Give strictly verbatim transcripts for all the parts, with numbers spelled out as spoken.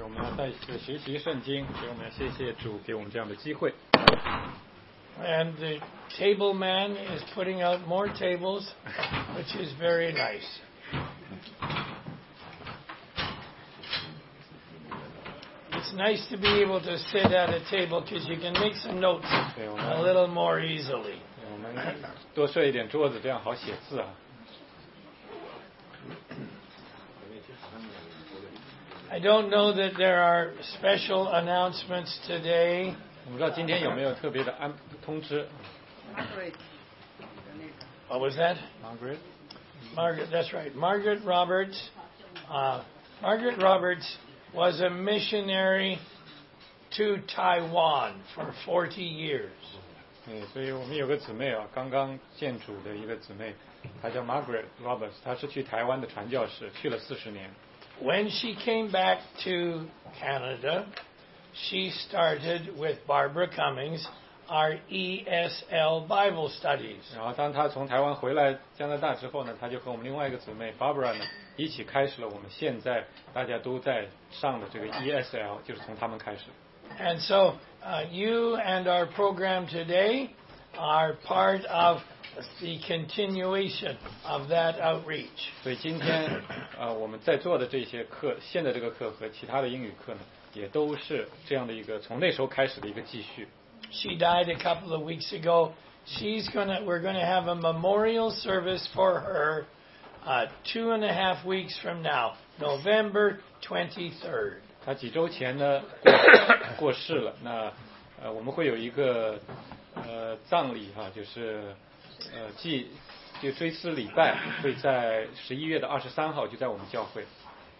我们要在一起学习圣经，所以我们要谢谢主给我们这样的机会。 And the table man is putting out more tables, which is very nice. It's nice to be able to sit at a table because you can make some notes a little more easily. 我们多设一点桌子，这样好写字啊。 I don't know that there are special announcements today. 我不知道今天有没有特别的安通知。 What was that? Margaret. Margaret, that's right. Margaret Roberts. Uh, Margaret Roberts was a missionary to Taiwan for forty years. 嗯，所以我们有个姊妹啊，刚刚建主的一个姊妹，她叫 Margaret Roberts， 她是去台湾的传教士，去了四十年。 When she came back to Canada, she started with Barbara Cummings our E S L Bible studies. 然后当她从台湾回来加拿大之后呢，她就和我们另外一个姊妹 Barbara 呢一起开始了我们现在大家都在上的这个 E S L， 就是从他们开始。 And so uh, you and our program today are part of the continuation of that outreach. 所以今天呃我们在做的这些课，现在这个课和其他的英语课呢，也都是这样的一个从那时候开始的一个继续。 She died a couple of weeks ago. She's gonna we're gonna have a memorial service for her uh, two and a half weeks from now, November twenty-third. 她几周前呢过过世了，那呃我们会有一个呃葬礼哈、啊，就是呃祭就追思礼拜，会在十一月的二十三号就在我们教会。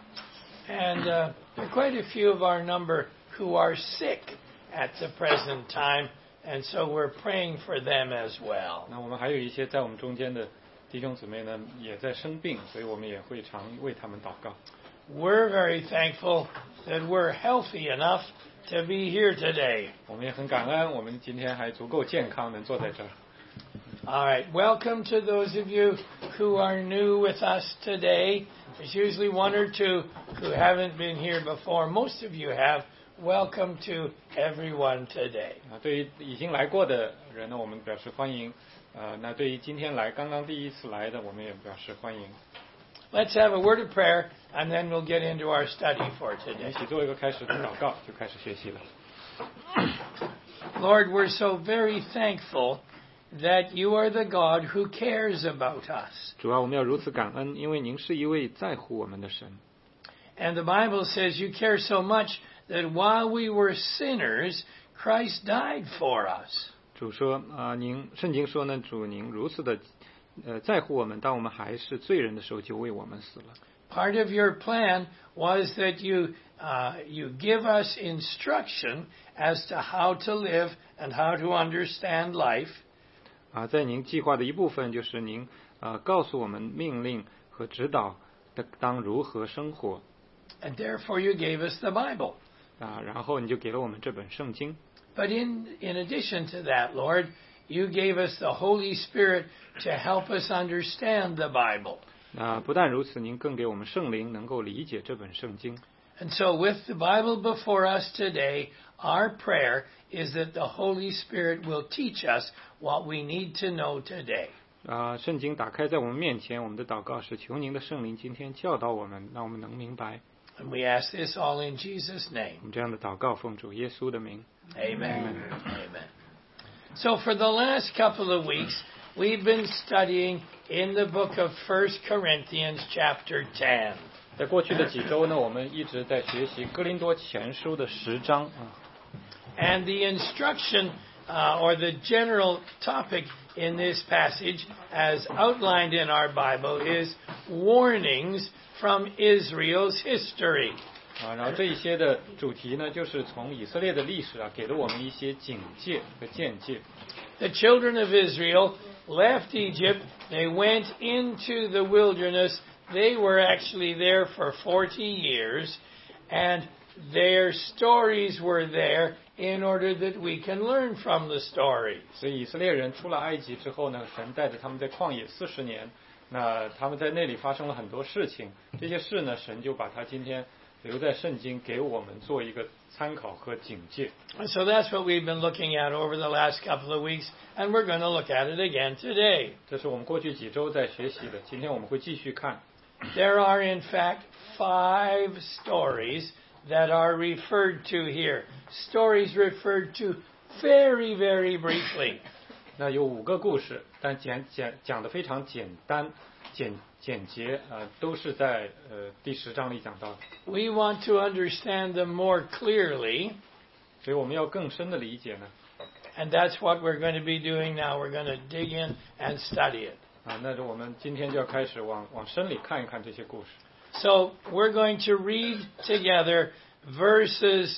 And uh, there are quite a few of our number who are sick at the present time, and so we're praying for them as well. 那我们还有一些在我们中间的弟兄姊妹呢，也在生病，所以我们也会常为他们祷告。 We're very thankful that we're healthy enough to be here today. 我们也很感恩，我们今天还足够健康，能坐在这儿。 All right, welcome to those of you who are new with us today. There's usually one or two who haven't been here before. Most of you have. Welcome to everyone today. 啊，对于已经来过的人呢，我们表示欢迎。呃，那对于今天来刚刚第一次来的，我们也表示欢迎。 Let's have a word of prayer, and then we'll get into our study for 我们 today. 一起做一个开始的祷告，就开始学习了。 Lord, we're so very thankful that you are the God who cares about us. 主啊，我们要如此感恩，因为您是一位在乎我们的神。 And the Bible says you care so much that while we were sinners, Christ died for us. 主说啊、呃，您圣经说呢，主您如此的呃在乎我们，当我们还是罪人的时候，就为我们死了。 Part of your plan was that you uh, you give us instruction as to how to live and how to understand life. 啊，在您计划的一部分就是您呃告诉我们命令和指导的当如何生活。 And therefore you gave us the Bible. 啊，然后你就给了我们这本圣经。 But in in addition to that, Lord, you gave us the Holy Spirit to help us understand the Bible. 啊，不但如此，您更给我们圣灵，能够理解这本圣经。 And so with the Bible before us today, our prayer is that the Holy Spirit will teach us what we need to know today. 啊，圣经打开在我们面前，我们的祷告是求您的圣灵今天教导我们，让我们能明白。 And we ask this all in Jesus' 我 name. 们这样的祷告，奉主耶稣的名。 Amen. Amen. So for the last couple of weeks, we've been studying in the book of First Corinthians chapter ten. 在过去的几周呢，我们一直在学习哥林多前书的十章啊。 And the instruction uh, or the general topic in this passage, as outlined in our Bible, is warnings from Israel's history. 啊，然后这一些的主题呢，就是从以色列的历史啊，给了我们一些警戒和见解。 The children of Israel left Egypt. They went into the wilderness. They were actually there for forty years, and their stories were there in order that we can learn from the stories. 所以以色列人出了埃及之后呢，神带着他们在旷野四十年，那他们在那里发生了很多事情，这些事呢，神就把它今天留在圣经给我们做一个参考和警戒。 So that's what we've been looking at over the last couple of weeks, and we're going to look at it again today. 这是我们过去几周在学习的，今天我们会继续看。 There are, in fact, five stories that are referred to here. Stories referred to very, very briefly. 那有五个故事，但简简讲的非常简单、简简洁，呃，都是在呃第十章里讲到的。 We want to understand them more clearly, 所以我们要更深的理解呢。 and that's what we're going to be doing now. We're going to dig in and study it. 啊，那我们今天就要开始往往深里看一看这些故事。 So we're going to read together verses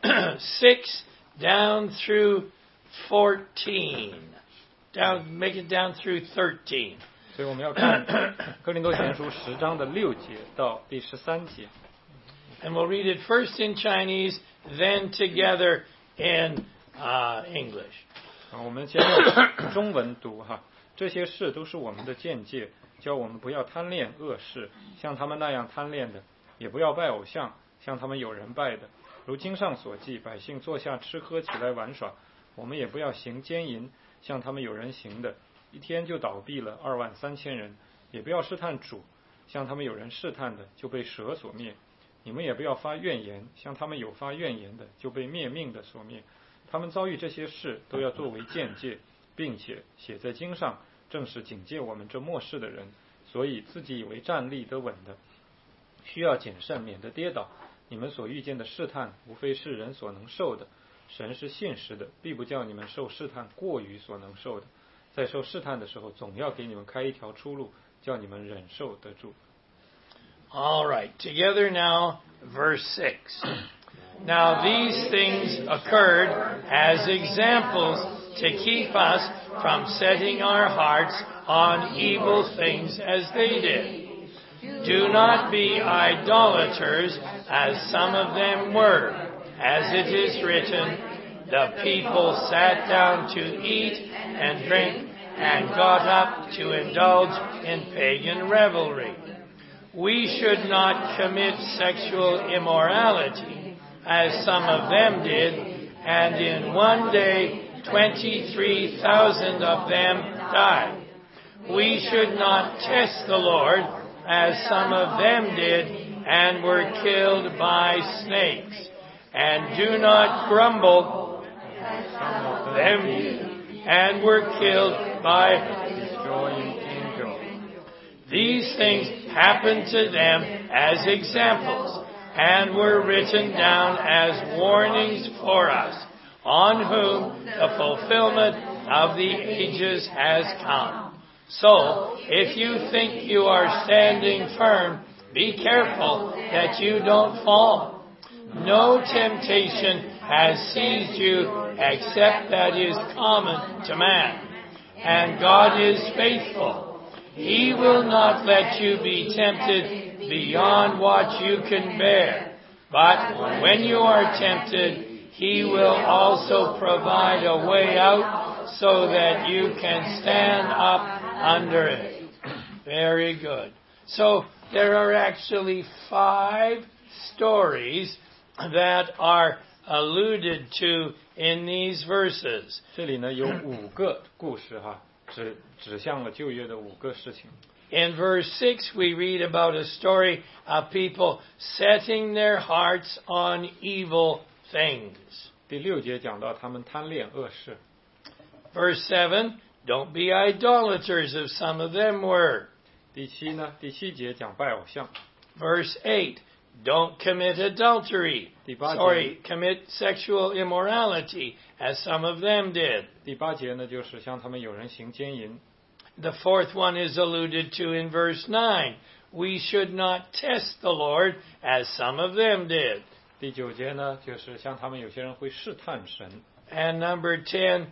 six down through fourteen. Down, make it down through thirteen. 所以我们要看哥林多前书十章的六节到第十三节。 And we'll read it first in Chinese, then together in uh, English. 啊，我们先用中文读哈。这些事都是我们的见解，叫我们不要贪恋恶事，像他们那样贪恋的；也不要拜偶像，像他们有人拜的。如经上所记，百姓坐下吃喝，起来玩耍。我们也不要行奸淫，像他们有人行的，一天就倒闭了二万三千人。也不要试探主，像他们有人试探的，就被蛇所灭。你们也不要发怨言，像他们有发怨言的，就被灭命的所灭。他们遭遇这些事，都要作为鉴戒，并且写在经上，正是警戒我们这末世的人。所以自己以为站立得稳的，需要谨慎，免得跌倒。你们所遇见的试探，无非是人所能受的。神是信实的，必不叫你们受试探过于所能受的。在受试探的时候，总要给你们开一条出路，叫你们忍受得住。 All right, together now, verse six. Now these things occurred as examples to keep us from setting our hearts on evil things as they did. Do not be idolaters, as some of them were. As it is written, the people sat down to eat and drink and got up to indulge in pagan revelry. We should not commit sexual immorality, as some of them did, and in one day twenty-three thousand of them died. We should not test the Lord, as some of them did, and were killed by snakes. And do not grumble, as some of them did, and were killed by destroying angels. These things happened to them as examples, and were written down as warnings for us, on whom the fulfillment of the ages has come. So, if you think you are standing firm, be careful that you don't fall. No temptation has seized you except that is common to man. And God is faithful. He will not let you be tempted beyond what you can bear. But when you are tempted, He will also provide a way out so that you can stand up under it. Very good. So there are actually five stories that are alluded to in these verses. 这里呢有五个故事哈，指指向了旧约的五个事情。 In verse six, we read about a story of people setting their hearts on evil things. 第六节讲到他们贪恋恶事。 Verse seven, don't be idolaters, as some of them were. 第七呢，第七节讲拜偶像。 Verse eight, don't commit adultery. 第八节 Sorry, commit sexual immorality, as some of them did. 第八节呢，就是像他们有人行奸淫。 The fourth one is alluded to in verse nine. We should not test the Lord, as some of them did. 第九节呢，就是像他们有些人会试探神。 And number ten,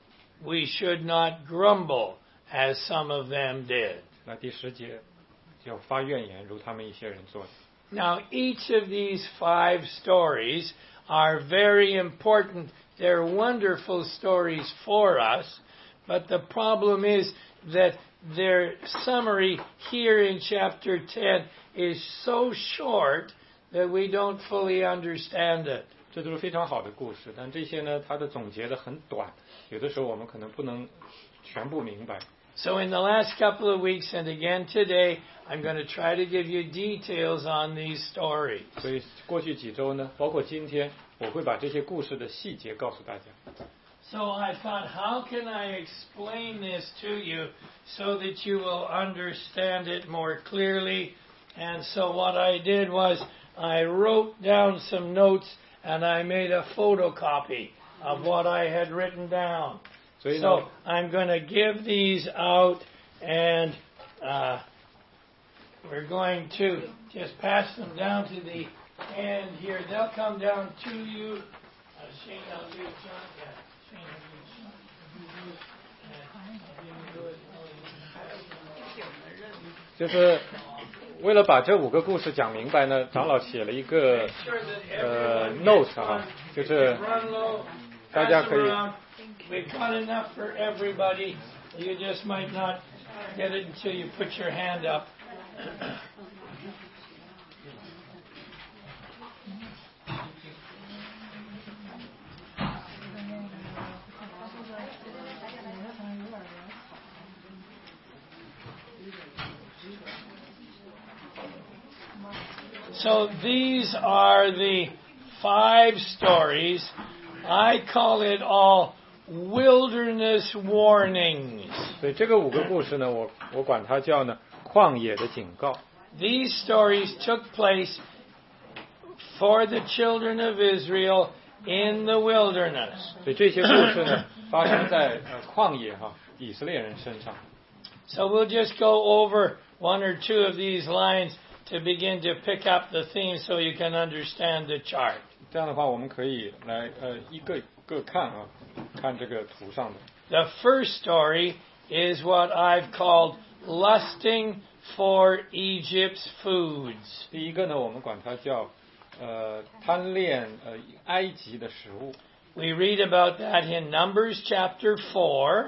we should not grumble, as some of them did. 那第十节要发怨言，如他们一些人做的。 Now, each of these five stories are very important. They're wonderful stories for us, but the problem is that their summary here in chapter ten is so short that we don't fully understand it. 这都是非常好的故事，但这些呢，它的总结的很短，有的时候我们可能不能全部明白。 So in the last couple of weeks and again today, I'm going to try to give you details on these stories. 所以过去几周呢，包括今天，我会把这些故事的细节告诉大家。 So I thought, how can I explain this to you so that you will understand it more clearly? And so what I did was I wrote down some notes and I made a photocopy of what I had written down. So I'm going to give these out and uh, we're going to just pass them down to the end here. They'll come down to you. Uh, Shane, I'll do it, John. Yeah. Shane, I'll do it, John. You do it. Uh, you do it. Oh, 就是为了把这五个故事讲明白呢，长老写了一个呃 note 啊，就是大家可以。 We've got enough for everybody. You just might not get it until you put your hand up. So these are the five stories. I call it all wilderness warnings. 所以这个五个故事呢，我我管它叫呢旷野的警告。 These stories took place for the children of Israel in the wilderness. 所以这些故事呢，发生在呃旷野哈以色列人身上。 So we'll just go over one or two of these lines to begin to pick up the theme so you can understand the chart. 这样的话，我们可以来呃一个个看啊，看这个图上的。 The first story is what I've called lusting for Egypt's foods. 第一个呢，我们管它叫呃贪恋呃埃及的食物。 We read about that in Numbers chapter four,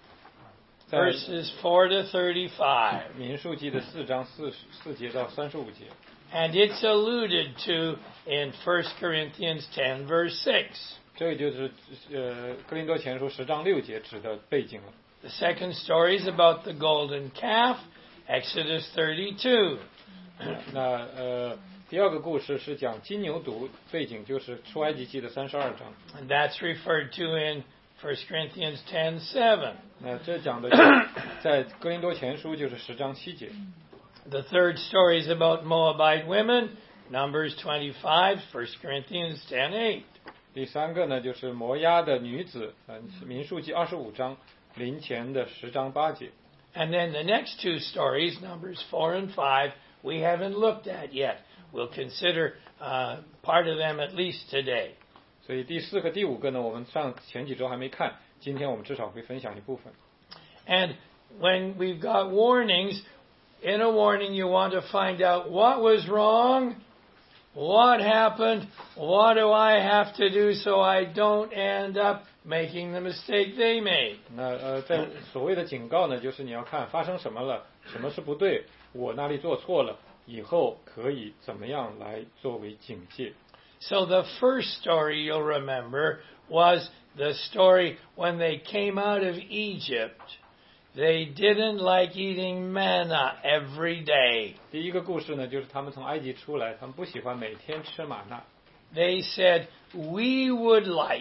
verses four to thirty-five. 民数记的四章四四节到三十五节。 And it's alluded to in First Corinthians ten, verse six. 这个就是呃哥林多前书十章六节指的背景了。 The second story is about the golden calf, Exodus thirty-two. 那呃第二个故事是讲金牛犊，背景就是出埃及记的三十二章。 And that's referred to in First Corinthians ten, seven. 那这讲的在哥林多前书就是十章七节。 The third story is about Moabite women, Numbers twenty-five, First Corinthians ten, eight. 第三个呢，就是摩押的女子，呃，民数记二十五章，林前的十章八节。 And then the next two stories, Numbers four and five, we haven't looked at yet. We'll consider uh, part of them at least today. 所以第四个、第五个呢，我们上前几周还没看，今天我们至少会分享一部分。 And when we've got warnings, in a warning you want to find out what was wrong, what happened, what do I have to do so I don't end up making the mistake they made. 那呃，在所谓的警告呢，就是你要看发生什么了，什么是不对，我哪里做错了，以后可以怎么样来作为警戒。 So the first story you'll remember was the story when they came out of Egypt. They didn't like eating manna every day. 第一个故事呢，就是他们从埃及出来，他们不喜欢每天吃玛纳。 They said, we would like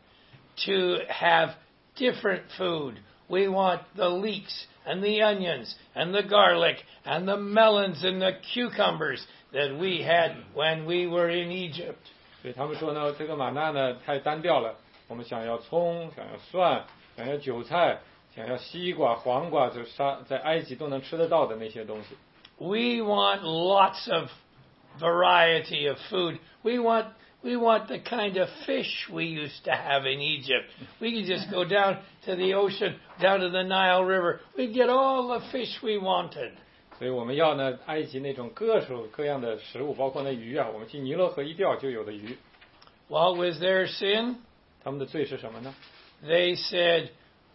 to have different food. We want the leeks and the onions and the garlic and the melons and the cucumbers that we had when we were in Egypt. 所以他们说呢，这个玛纳呢太单调了，我们想要葱，想要蒜，想要韭菜，想要西瓜、黄瓜，就沙在埃及都能吃得到的那些东西。 We want lots of variety of food. We want we want the kind of fish we used to have in Egypt. We could just go down to the ocean, down to the Nile River. We'd get all the fish we wanted. 所以我们要呢，埃及那种各种各样的食物，包括那鱼啊，我们去尼罗河一钓就有的鱼。 What was their sin? 他们的罪是什么呢？ They said,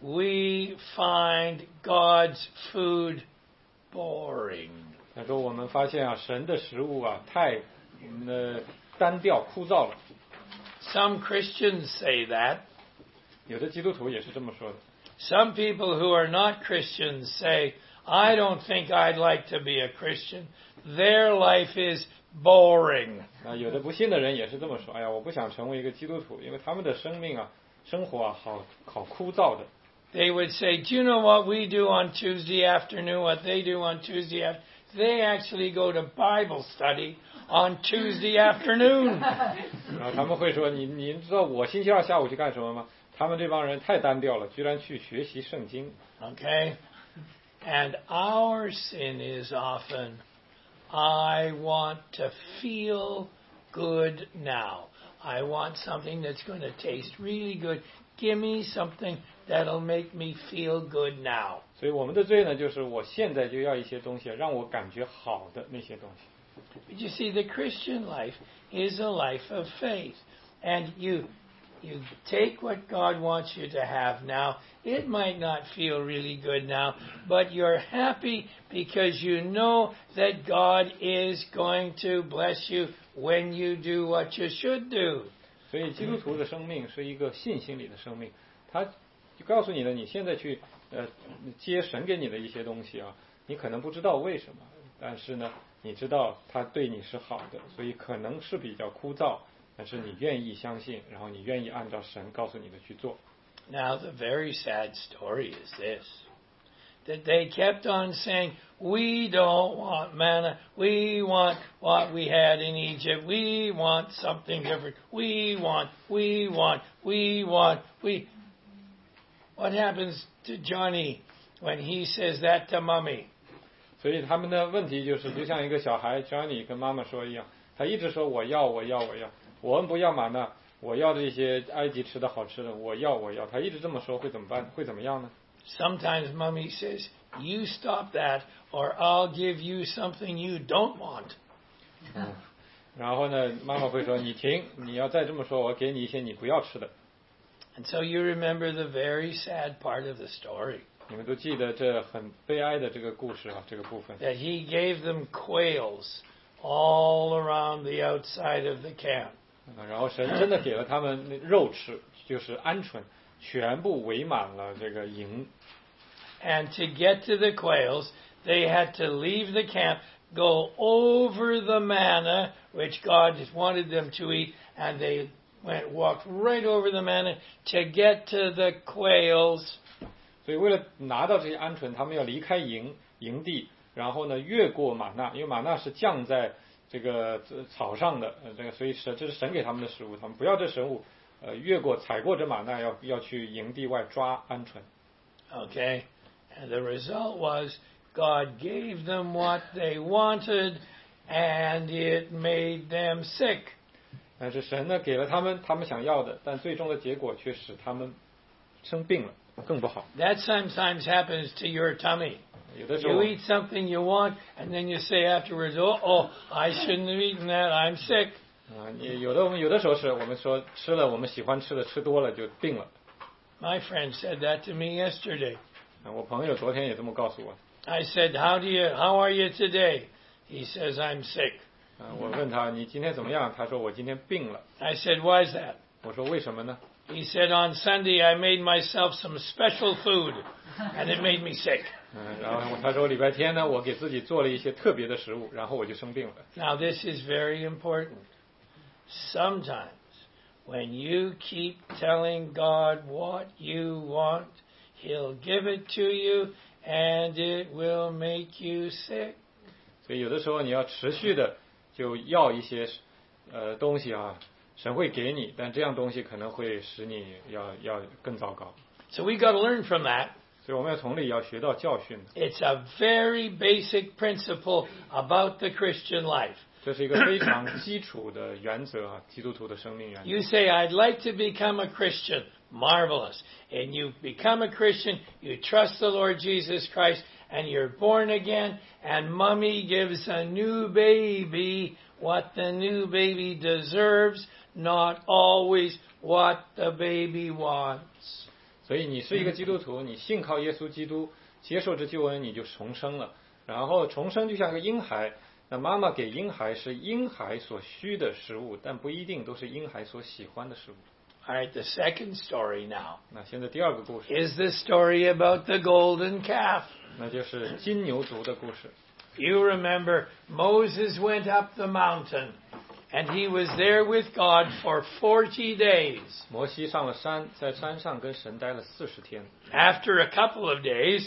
we find God's food boring. 他说我们发现啊，神的食物啊太呃单调枯燥了。 Some Christians say that. 有的基督徒也是这么说的。 Some people who are not Christians say, I don't think I'd like to be a Christian. Their life is boring. 啊，有的不信的人也是这么说。哎呀，我不想成为一个基督徒，因为他们的生命啊，生活啊，好好枯燥的。 They would say, do you know what we do on Tuesday afternoon, what they do on Tuesday afternoon? They actually go to Bible study on Tuesday afternoon. 然后他们会说，你你知道我星期二下午去干什么吗？他们这帮人太单调了，居然去学习圣经。 Okay? And our sin is often, I want to feel good now. I want something that's going to taste really good. Give me something that'll make me feel good now. 所以我们的罪呢，就是我现在就要一些东西，让我感觉好的那些东西。 But you see, the Christian life is a life of faith. And you, you take what God wants you to have now. It might not feel really good now, but you're happy because you know that God is going to bless you when you do what you should do. 所以基督徒的生命是一个信心里的生命，他就告诉你了，你现在去呃接神给你的一些东西啊，你可能不知道为什么，但是呢，你知道他对你是好的，所以可能是比较枯燥，但是你愿意相信，然后你愿意按照神告诉你的去做。 Now the very sad story is this, that they kept on saying, we don't want manna, we want what we had in Egypt, we want something different, we want, we want, we want, we... What happens to Johnny when he says that to Mommy? 所以他们的问题就是，就像一个小孩 Johnny 跟妈妈说一样，他一直说我要我要我要，我们不要玛纳，我要这些埃及吃的好吃的，我要我要，他一直这么说，会怎么办？会怎么样呢？ Sometimes Mommy says, you stop that or I'll give you something you don't want. 嗯，然后呢，妈妈会说你停，你要再这么说，我给你一些你不要吃的。 And so you remember the very sad part of the story. 你们都记得这很悲哀的这个故事啊，这个部分。 That he gave them quails all around the outside of the camp. 然后神真的给了他们肉吃，就是鹌鹑，全部围满了这个营。 And to get to the quails, they had to leave the camp, go over the manna, which God wanted them to eat, and they went walked right over the manna to get to the quails. 所以为了拿到这些鹌鹑，他们要离开营营地，然后呢越过玛纳，因为玛纳是降在这个草上的，呃，这个所以神这是神给他们的食物，他们不要这食物，呃，越过踩过这玛纳，要要去营地外抓鹌鹑。 Okay, and the result was God gave them what they wanted, and it made them sick. 但是神呢给了他们他们想要的，但最终的结果却使他们生病了，更不好。 That sometimes happens to your tummy. 有的时候 You eat something you want, and then you say afterwards, "Oh, oh, I shouldn't have eaten that. I'm sick." 啊，你有的我们有的时候是我们说吃了我们喜欢吃的吃多了就病了。 My friend said that to me yesterday. 啊，我朋友昨天也这么告诉我。 I said, "How do you? How are you today?" He says, "I'm sick." 啊，我问他你今天怎么样？他说我今天病了。 I said, "Why is that?" 我说为什么呢？ He said, "On Sunday I made myself some special food, and it made me sick." 嗯，然后他说礼拜天呢，我给自己做了一些特别的食物，然后我就生病了。 Now this is very important. Sometimes when you keep telling God what you want, He'll give it to you, and it will make you sick. 所以有的时候你要持续的就要一些呃东西啊，神会给你，但这样东西可能会使你要要更糟糕。 So we got to learn from that. 所以我们要从里要学到教训的。 It's a very basic principle about the Christian life. 这是一个非常基础的原则啊，基督徒的生命原则。 You say, "I'd like to become a Christian." Marvelous. And you become a Christian, you trust the Lord Jesus Christ, and you're born again, and mommy gives a new baby what the new baby deserves, not always what the baby wants. 所以你是一个基督徒，你信靠耶稣基督，接受这救恩，你就重生了。然后重生就像个婴孩， 那妈妈给婴孩是婴孩所需的食物，但不一定都是婴孩所喜欢的食物。 All right, the second story now 那现在第二个故事， is the story about the golden calf. 那就是金牛犊的故事。 You remember Moses went up the mountain and he was there with God for forty days. 摩西上了山，在山上跟神待了四十天。 After a couple of days,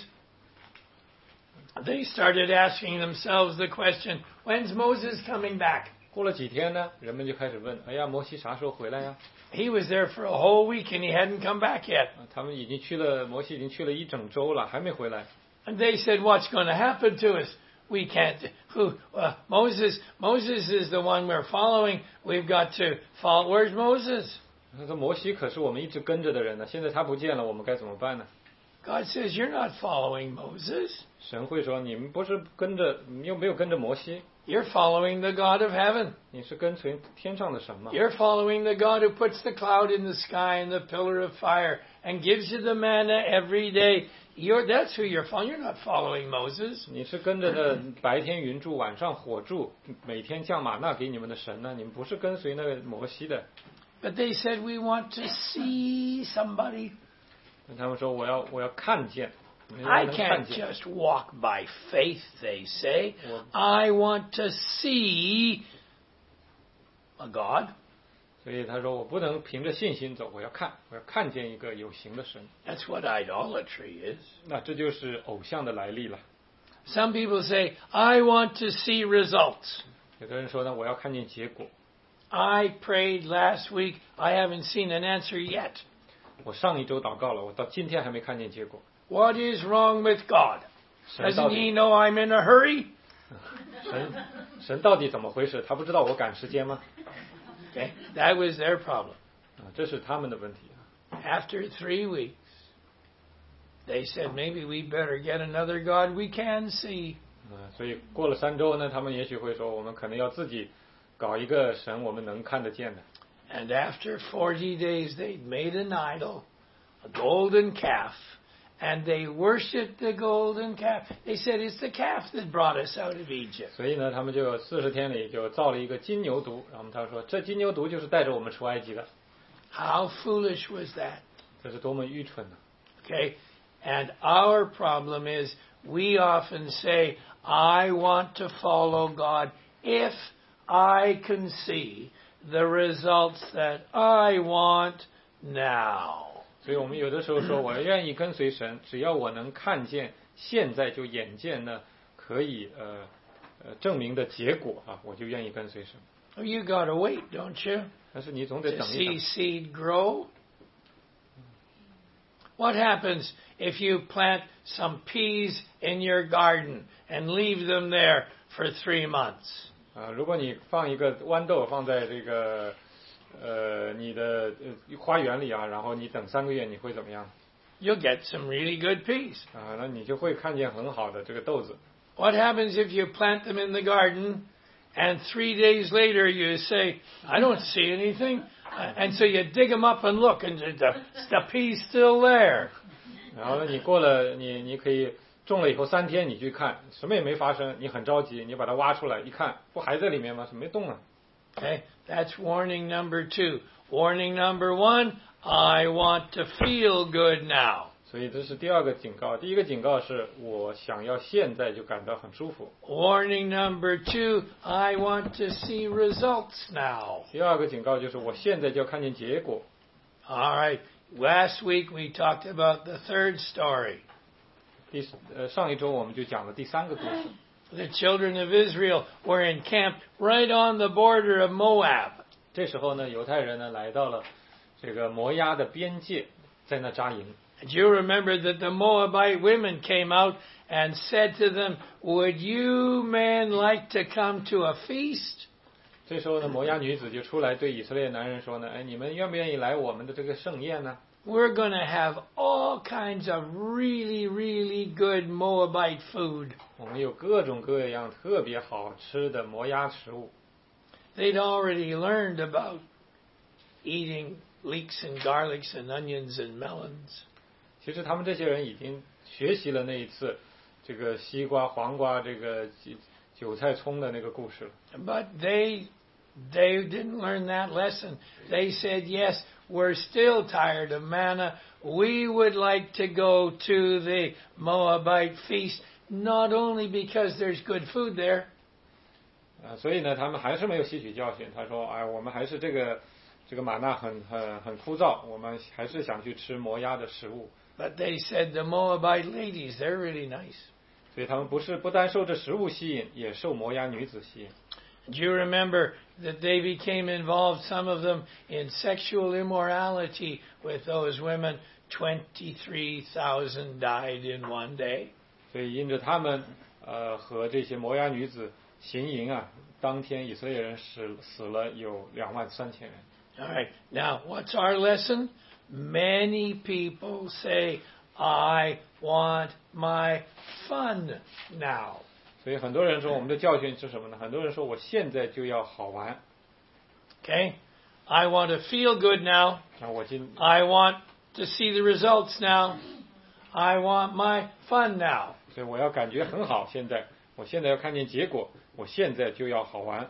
they started asking themselves the question, when's Moses coming back? 过了几天呢，人们就开始问：哎呀，摩西啥时候回来呀？ He was there for a whole week and he hadn't come back yet. 啊他们已经去了，摩西已经去了一整周了，还没回来。 And they said, what's going to happen to us? We can't. Who? Uh, Moses. Moses is the one we're following. We've got to follow. Where's Moses? 他说摩西可是我们一直跟着的人呢，现在他不见了，我们该怎么办呢？ God says, you're not following Moses. 神会说：你们不是跟着，你又没有跟着摩西， You're following the God of heaven. 你是跟随天上的神吗？ You're following the God who puts the cloud in the sky and the pillar of fire and gives you the manna every day. You're, that's who you're following. You're not following Moses. 你是跟着那白天云柱，晚上火柱，每天降玛纳给你们的神呢？你们不是跟随那个摩西的。 But they said, we want to see somebody. 他们说我要我要看见， I 能看 can't 见。 just walk by faith, they say. Well- I want to see a God. 所以他说我不能凭着信心走，我要看，我要看见一个有形的神。 That's what idolatry is. 那这就是偶像的来历了。 Some people say, I want to see results. 有的人说呢，我要看见结果。 I prayed last week. I haven't seen an answer yet. 我上一周祷告了，我到今天还没看见结果。 What is wrong with God? 神到 Doesn't 底 he know I'm in a hurry? 神神到底怎么回事？他不知道我赶时间吗？ Okay, that was their problem. 啊，这是他们的问题。 After three weeks, they said, maybe we better get another God we can see. 啊，所以过了三周呢，他们也许会说，我们可能要自己搞一个神，我们能看得见的。 And after forty days, they made an idol, a golden calf, and they worshipped the golden calf. They said, it's the calf that brought us out of Egypt. 所以呢，他们就四十天里就造了一个金牛犊，然后他说，这金牛犊就是带着我们出埃及的， How foolish was that? 这是多么愚蠢呢、 Okay? And our problem is we often say, I want to follow God if I can see the results that I want now. 所以我们有的时候说，我愿意跟随神，只要我能看见现在就眼见呢可以呃呃证明的结果啊，我就愿意跟随神。 Well, you got to wait, don't you? 但是你总得 To 等一 see 等。 seed grow. What happens if you plant some peas in your garden and leave them there for three months? 啊，如果你放一个豌豆放在这个呃你的呃花园里啊，然后你等三个月，你会怎么样？ You'll get some really good peas. 啊，那你就会看见很好的这个豆子。 What happens if you plant them in the garden and three days later you say, I don't see anything? Uh, And so you dig them up and look and the, the pea's still there. 然后呢，你过了你你可以种了以后三天，你去看什么也没发生，你很着急，你把它挖出来一看，不还在里面吗？怎么没动啊？ Okay, that's warning number two. Warning number one, I want to feel good now. 所以这是第二个警告。第一个警告是我想要现在就感到很舒服。 Warning number two, I want to see results now. 第二个警告就是我现在就要看见结果。 All right, last week we talked about the third story. 第呃上一周我们就讲了第三个故事。 The children of Israel were encamped right on the border of Moab. 这时候呢，犹太人呢来到了这个摩押的边界，在那扎营。 And you remember that the Moabite women came out and said to them, would you men like to come to a feast? 这时候呢，摩押女子就出来对以色列男人说呢：“哎，你们愿不愿意来我们的这个盛宴呢？ We're going to have all kinds of really, really good Moabite food. 我们有各种各样特别好吃的摩押食物。” They'd already learned about eating leeks and garlics and onions and melons. 其实他们这些人已经学习了那一次，这个西瓜、黄瓜，这个就韭菜葱的那个故事了。 But they they didn't learn that lesson. They said, yes, we're still tired of manna. We would like to go to the Moabite feast, not only because there's good food there. 啊，所以呢，他们还是没有吸取教训。他说：“哎，我们还是这个这个玛纳很很很枯燥，我们还是想去吃摩押的食物。” But they said the Moabite ladies, they're really nice. 所以他们不是不单受这食物吸引，也受摩押女子吸引。 Do you remember that they became involved, some of them, in sexual immorality with those women? twenty-three thousand died in one day. 所以因着他们呃和这些摩押女子行淫啊，当天以色列人死死了有两万三千人。 All right. Now, what's our lesson? Many people say, I want my fun now. 所以很多人说我们的教训是什么呢？很多人说我现在就要好玩。 Okay? I want to feel good now. 啊，我今 I want to see the results now. I want my fun now. 所以我要感觉很好，现在我现在要看见结果，我现在就要好玩。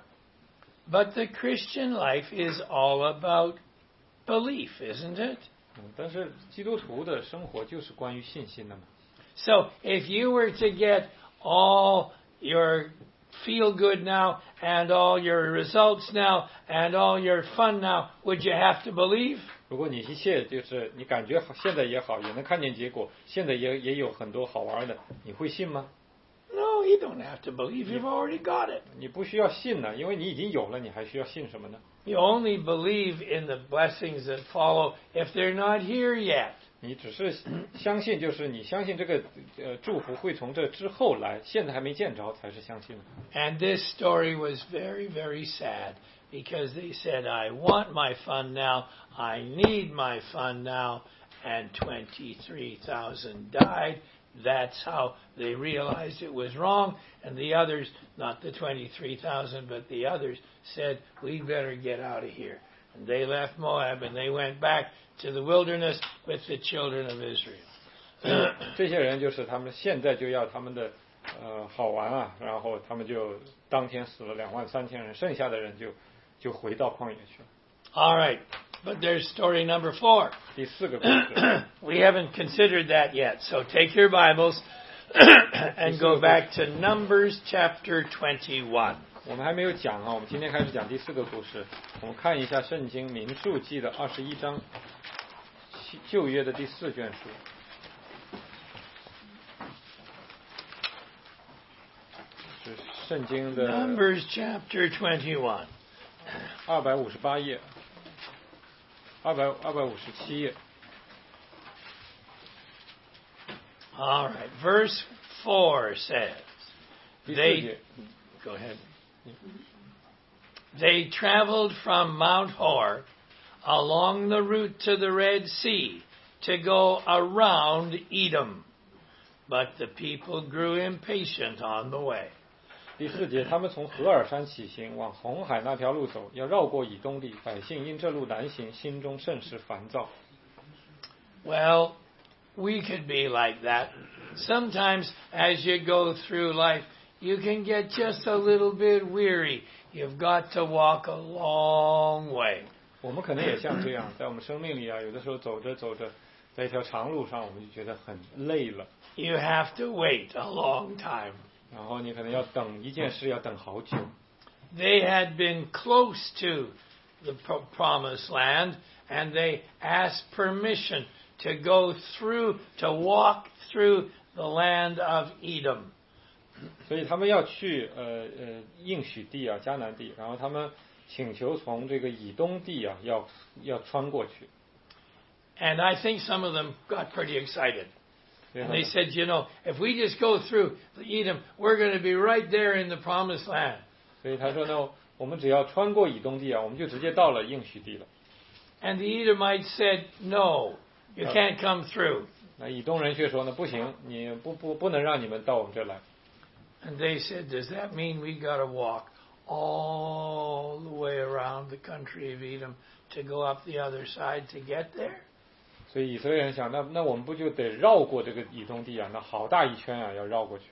But the Christian life is all about belief, isn't it? 嗯，但是基督徒的生活就是关于信心的嘛。 So if you were to get all your feel good now and all your results now and all your fun now, would you have to believe? 如果你一切就是你感觉好，现在也好，也能看见结果，现在也也有很多好玩的，你会信吗？ No, you don't have to believe. You've already got it. 你不需要信呢，因为你已经有了，你还需要信什么呢？ You only believe in the blessings that follow if they're not here yet. 你只是相信，就是你相信这个呃祝福会从这之后来，现在还没见着才是相信的。 And this story was very, very sad because they said, I want my fun now, I need my fun now, and twenty-three thousand died. That's how they realized it was wrong. And the others, not the twenty-three thousand, but the others said, we better get out of here. And they left Moab and they went back to the wilderness with the children of Israel. 这些人就是他们现在就要他们的呃好玩啊，然后他们就当天死了两万三千人，剩下的人就就回到旷野去了。 All right. But there's story number four. 第四个故事， We haven't considered that yet. So take your Bibles and go back to Numbers chapter twenty-one. 我们还没有讲啊，我们今天开始讲第四个故事。我们看一下圣经民数记的二十一章，旧约的第四卷书，是圣经的 Numbers chapter twenty-one. 二百五十八页，二百二百五十七页。 All right. Verse four says, 第四 they, 节， go ahead. They traveled from Mount Hor along the route to the Red Sea to go around Edom. But the people grew impatient on the way. 第四节，他们从何尔山起行，往红海那条路走，要绕过以东地。百姓因这路难行，心中甚是烦躁。 Well, we could be like that. Sometimes as you go through life, you can get just a little bit weary. You've got to walk a long way. 我们可能也像这样，在我们生命里啊，有的时候走着走着，在一条长路上，我们就觉得很累了。 You have to wait a long time. 然后你可能要等一件事，要等好久。 They had been close to the pro- promised land, and they asked permission to go through, to walk through the land of Edom. 所以他们要去呃呃应许地啊，迦南地，然后他们请求从这个以东地啊，要要穿过去。 And I think some of them got pretty excited. 所以 And 他 they 们 said, you know, if we just go through the Edom, we're going to be right there in the promised land. 所以他说呢，我们只要穿过以东地啊，我们就直接到了应许地了。 And the Edomites said, no, you can't come through. 那以东人却说呢，不行，你不不不能让你们到我们这儿来。 And they said, does that mean we got to walk all the way around the country of Edom to go up the other side to get there? 所以以色列人想，那那我们不就得绕过这个以东地啊？那好大一圈啊，要绕过去。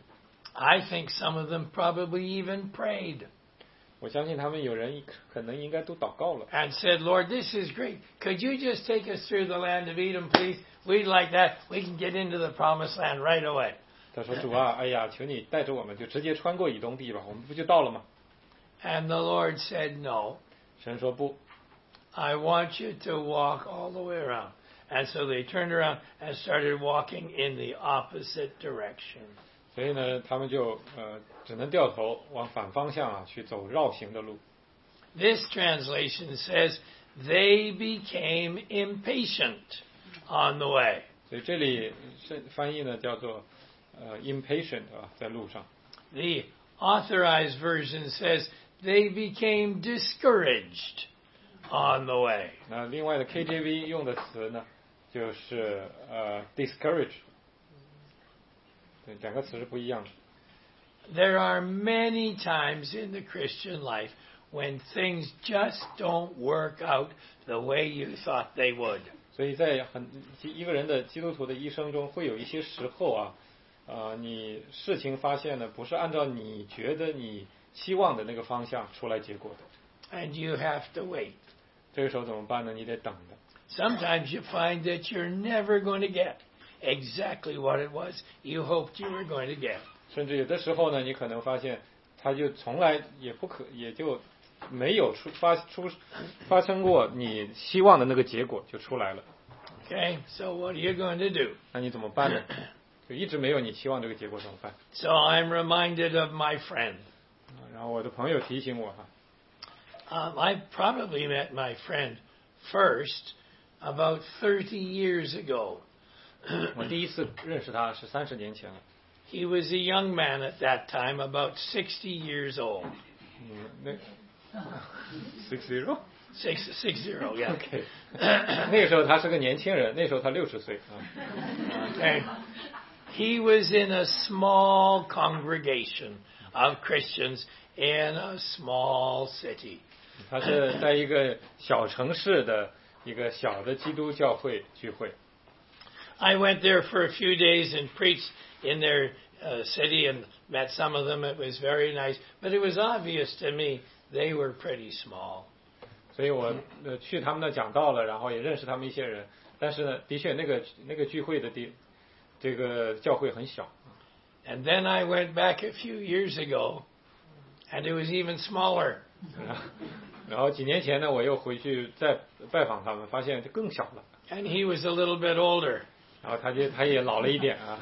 I think some of them probably even prayed 我相信他们有人可能应该都祷告了， and said, Lord, this is great. Could you just take us through the land of Edom, please? We'd like that. We can get into the promised land right away. 他说主啊，哎呀，求你带着我们就直接穿过以东地吧，我们不就到了吗？ And the Lord said, no, 神说不， I want you to walk all the way around. And so they turned around and started walking in the opposite direction. 所以呢，他们就呃只能掉头往反方向啊去走绕行的路。 This translation says they became impatient on the way. 所以这里是翻译呢叫做呃 impatient 啊，在路上。 The authorized version says they became discouraged on the way. 那另外的 K J V 用的词呢，就是呃 discourage， 对，两个词是不一样的。 There are many times in the Christian life when things just don't work out the way you thought they would. 所以在很一个人的基督徒的一生中，会有一些时候啊，呃，你事情发现呢，不是按照你觉得你期望的那个方向出来结果的。 And you have to wait. 这个时候怎么办呢？你得等的。 Sometimes you find that you're never going to get exactly what it was you hoped you were going to get. 甚至有的时候呢，你可能发现，它就从来也不可，也就没有出发出发生过你希望的那个结果就出来了。 Okay, so what are you going to do? 那你怎么办呢？就一直没有你期望这个结果怎么办？ So I'm reminded of my friend. 然后我的朋友提醒我哈， Um, I probably met my friend first about thirty years ago. 我第一次认识他是三十年前了。 He was a young man at that time, about sixty years old. 嗯，那 six zero Six, six zero, yeah. OK， 那个时候他是个年轻人，那时候他六十岁啊。 Okay. He was in a small congregation of Christians in a small city. 他是在一个小城市的一个小的基督教会聚会。 I went there for a few days and preached in their uh, city and met some of them. It was very nice, but it was obvious to me they were pretty small. 所以我呃去他们那讲道了，然后也认识他们一些人。但是呢，的确那个那个聚会的地，这个教会很小。 And then I went back a few years ago, and it was even smaller. 然后然后几年前呢，我又回去再拜访他们，发现就更小了。 And he was a little bit older. 然后他就他也老了一点啊。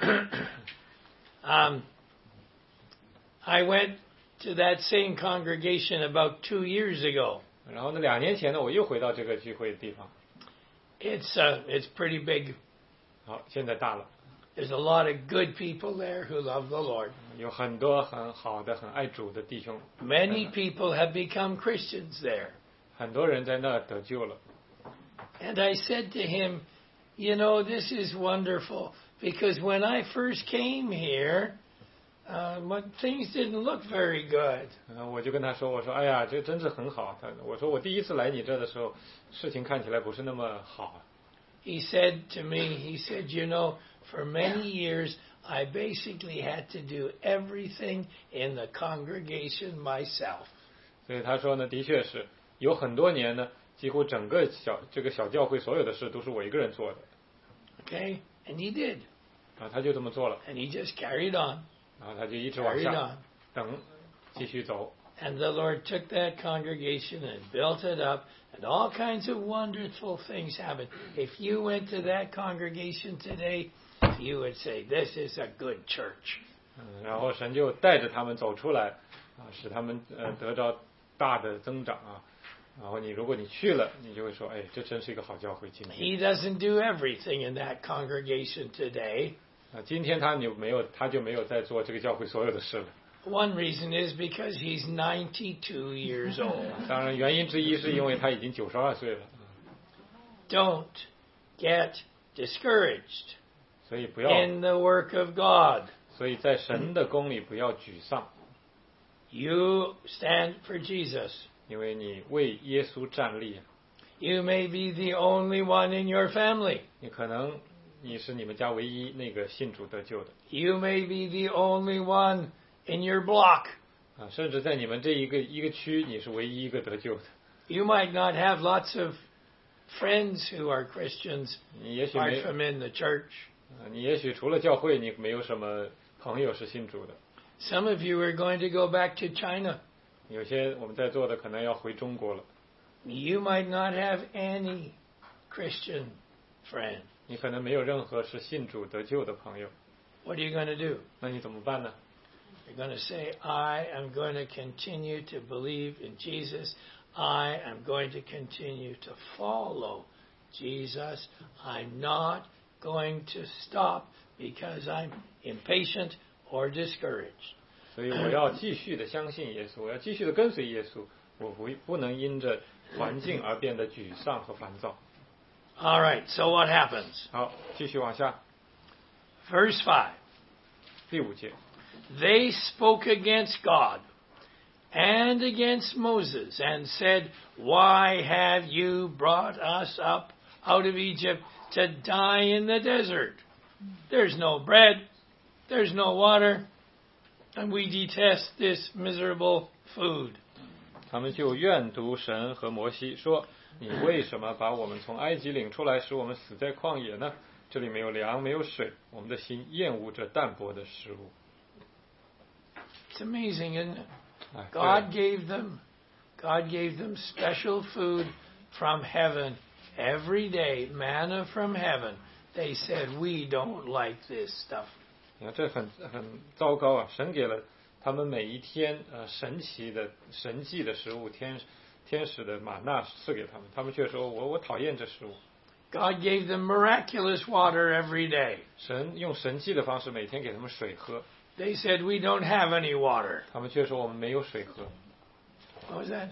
Um, I went to that same congregation about two years ago. 然后呢，两年前呢，我又回到这个聚会的地方。 It's uh, it's pretty big. 好，现在大了， There's a lot of good people there who love the Lord. 有很多很好的、很爱主的弟兄， Many people have become Christians there. 很多人在那儿得救了。 And I said to him, you know, this is wonderful because when I first came here, uh, but things didn't look very good. 然后我就跟他说：“我说，哎呀，这真是很好。他我说我第一次来你这的时候，事情看起来不是那么好。 He said to me, he said, you know, for many years I basically had to do everything in the congregation myself. 所以他说呢，的确是有很多年呢，几乎整个小这个小教会所有的事都是我一个人做的。 Okay? And he did. 啊，他就这么做了， And he just carried on, 然后他就一直往 carried 下 on. 等，继续走。 And the Lord took that congregation and built it up, and all kinds of wonderful things happened. If you went to that congregation today, you would say, this is a good church. 嗯，然后神就带着他们走出来，啊，使他们呃得着大的增长啊。然后你如果你去了，你就会说，哎，这真是一个好教会。今天 He doesn't do everything in that congregation today. 啊，今天他就没有，他就没有在做这个教会所有的事了。 One reason is because he's ninety-two years old. 当然，原因之一是因为他已经九十二岁了， Don't get discouraged 所以不要， in the work of God. 所以在神的宫里不要沮丧， You stand for Jesus. 因为你为耶稣站立， You may be the only one in your family. 你可能你是你们家唯一那个信主得救的 You may be the only one in your block. 啊，甚至在你们这一个一个区，你是唯一一个得救的。 You might not have lots of friends who are Christians 你也许 apart 没， from in the church. 啊你也许除了教会，你没有什么朋友是信主的。 Some of you are going to go back to China. 有些我们在座的可能要回中国了， You might not have any Christian friend. 你可能没有任何是信主得救的朋友， What are you going to do? 那你怎么办呢？ You're going to say, I am going to continue to believe in Jesus. I am going to continue to follow Jesus. I'm not going to stop because I'm impatient or discouraged. 所以我要继续的相信耶稣，我要继续的跟随耶稣，我不不能因着环境而变得沮丧和烦躁。 All right, so what happens? 好，继续往下， Verse five. 第五节， They spoke against God and against Moses and said, Why have you brought us up out of Egypt to die in the desert? There's no bread, there's no water, and we detest this miserable food. 他们就怨毒神和摩西说：“你为什么把我们从埃及领出来，使我们死在旷野呢？这里没有粮，没有水，我们的心厌恶这淡薄的食物。” It's amazing, isn't it? 哎 God 对 gave them, God gave them special food from heaven every day, manna from heaven. They said, we don't like this stuff. 你看这很很糟糕啊！神给了他们每一天呃神奇的神迹的食物，天天使的玛纳赐给他们，他们却说我我讨厌这食物。 God gave them miraculous water every day. 神用神迹的方式每天给他们水喝， They said, we don't have any water. 他们却说我们没有水喝。 What was that?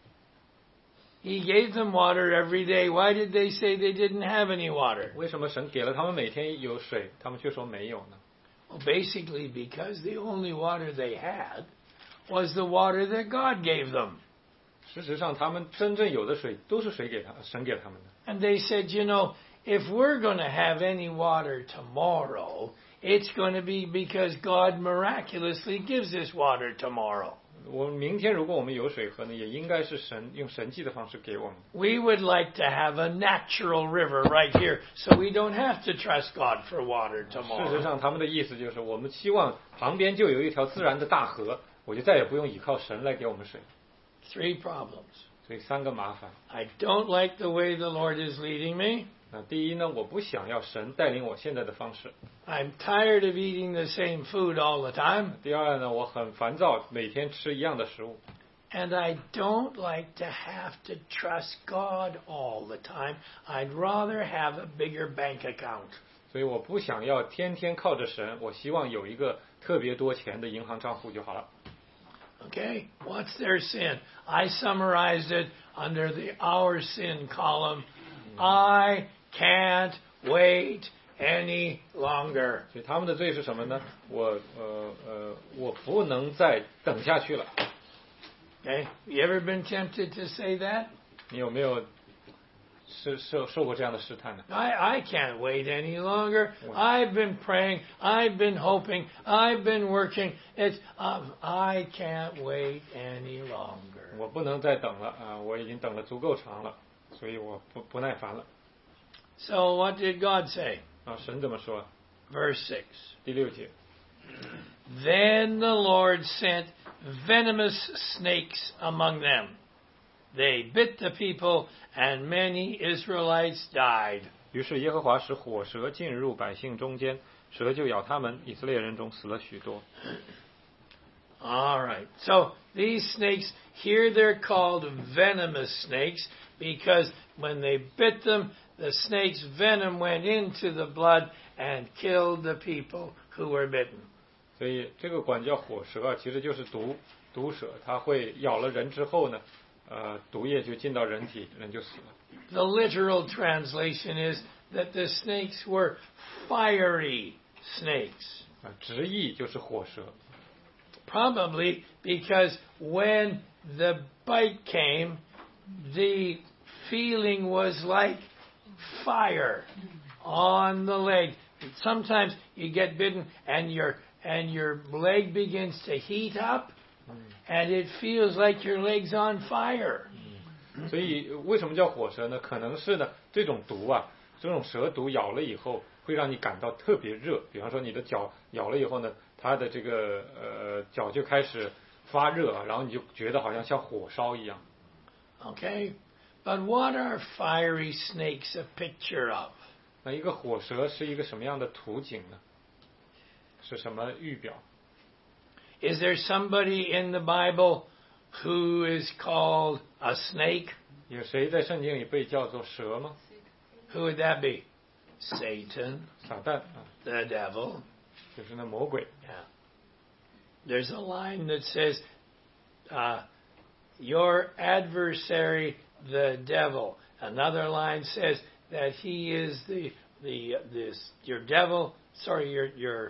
He gave them water every day. Why did they say they didn't have any water? 为什么神给了他们每天有水，他们却说没有呢？ Well, basically because the only water they had was the water that God gave them. 事实上，他们真正有的水都是水给他神给他们的。 And they said, you know, if we're going to have any water tomorrow, it's going to be because God miraculously gives us water tomorrow. 我们明天如果我们有水喝呢，也应该是神用神迹的方式给我们。 We would like to have a natural river right here so we don't have to trust God for water 事实 tomorrow. 上，他们的意思就是，我们期望旁边就有一条自然的大河，我就再也不用依靠神来给我们水。 Three problems. 所以三个麻烦。 I don't like the way the Lord is leading me. 那第一呢，我不想要神带领我现在的方式。 I'm tired of eating the same food all the time. 第二呢，我很烦躁，每天吃一样的食物。 And I don't like to have to trust God all the time. I'd rather have a bigger bank account. 所以我不想要天天靠着神，我希望有一个特别多钱的银行账户就好了。 Okay, what's their sin? I summarized it under the our sin column. I can't wait any longer. 所以他们的罪是什么呢？我呃呃，我不能再等下去了。 Okay, you ever been tempted to say that? 你有没有受受受过这样的试探呢？ I, I can't wait any longer. I've been praying. I've been hoping. I've been working. It's um, I can't wait any longer. 我不能再等了啊！我已经等了足够长了，所以我不不耐烦了。 So what did God say? 啊，神怎么说？ Verse six. 第六节， Then the Lord sent venomous snakes among them. They bit the people, and many Israelites died. 于是耶和华使火蛇进入百姓中间，蛇就咬他们，以色列人中死了许多。 All right. So these snakes, here they're called venomous snakes because when they bit them, the snake's venom went into the blood and killed the people who were bitten. 所以这个管叫火蛇啊，其实就是毒毒蛇，它会咬了人之后呢，呃，毒液就进到人体，人就死了。 The literal translation is that the snakes were fiery snakes. 啊，直译就是火蛇。 Probably because when the bite came, the feeling was like fire on the leg. Sometimes you get bitten and your and your leg begins to heat up, and it feels like your leg's on fire. 所以为什么叫火蛇呢？可能是呢，这种毒啊，这种蛇毒咬了以后会让你感到特别热。比方说你的脚咬了以后呢，它的这个呃脚就开始发热，然后你就觉得好像像火烧一样。 Okay, but what are fiery snakes a picture of? 那一个火蛇是一个什么样的图景呢？是什么预表？ Is there somebody in the Bible who is called a snake? 有谁在圣经里被叫做蛇吗？ Who would that be? Satan, 撒旦啊， the devil. 就是那魔鬼。 Yeah. There's a line that says, uh, your adversary, the devil. Another line says that he is the, the, this, your devil, sorry, your, your,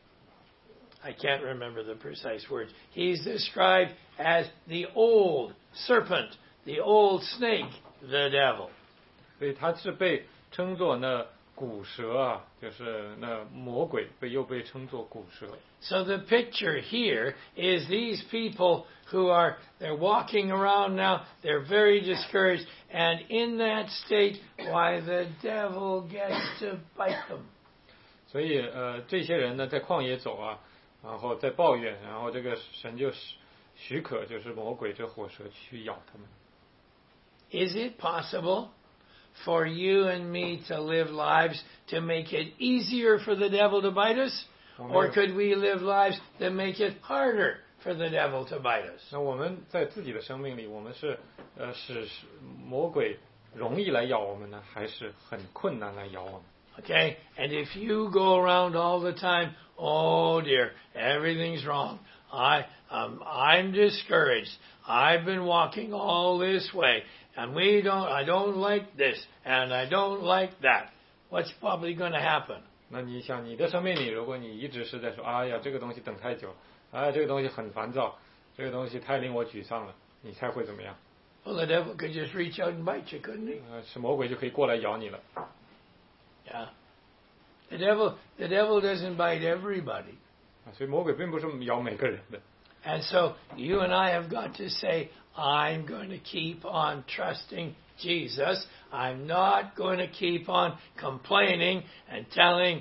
I can't remember the precise words. He's described as the old serpent, the old snake, the devil. 所以他是被称作那古蛇啊，就是那魔鬼，被又被称作古蛇。 So the picture here is these people who are, they're walking around now, they're very discouraged, and in that state, why the devil gets to bite them. 所以呃，这些人呢在旷野走啊，然后在抱怨，然后这个神就许可，就是魔鬼这火蛇去咬他们。 Is it possible for you and me to live lives to make it easier for the devil to bite us? Or could we live lives that make it harder for the devil to bite us? 那我们在自己的生命里，我们是呃使魔鬼容易来咬我们呢，还是很困难来咬我们？ Okay? And if you go around all the time, oh dear, everything's wrong. I, um, I'm discouraged. I've been walking all this way, and we don't, I don't like this, and I don't like that. What's probably going to happen? 那你想你的生命里，如果你一直是在说，哎呀，这个东西等太久，哎，这个东西很烦躁，这个东西太令我沮丧了，你猜会怎么样？ Well, the devil could just reach out and bite you, couldn't he? 呃，是魔鬼就可以过来咬你了。 Yeah. The devil, the devil doesn't bite everybody. 啊，所以魔鬼并不是咬每个人的。 And so you and I have got to say, I'm going to keep on trusting Jesus. I'm not going to keep on complaining and telling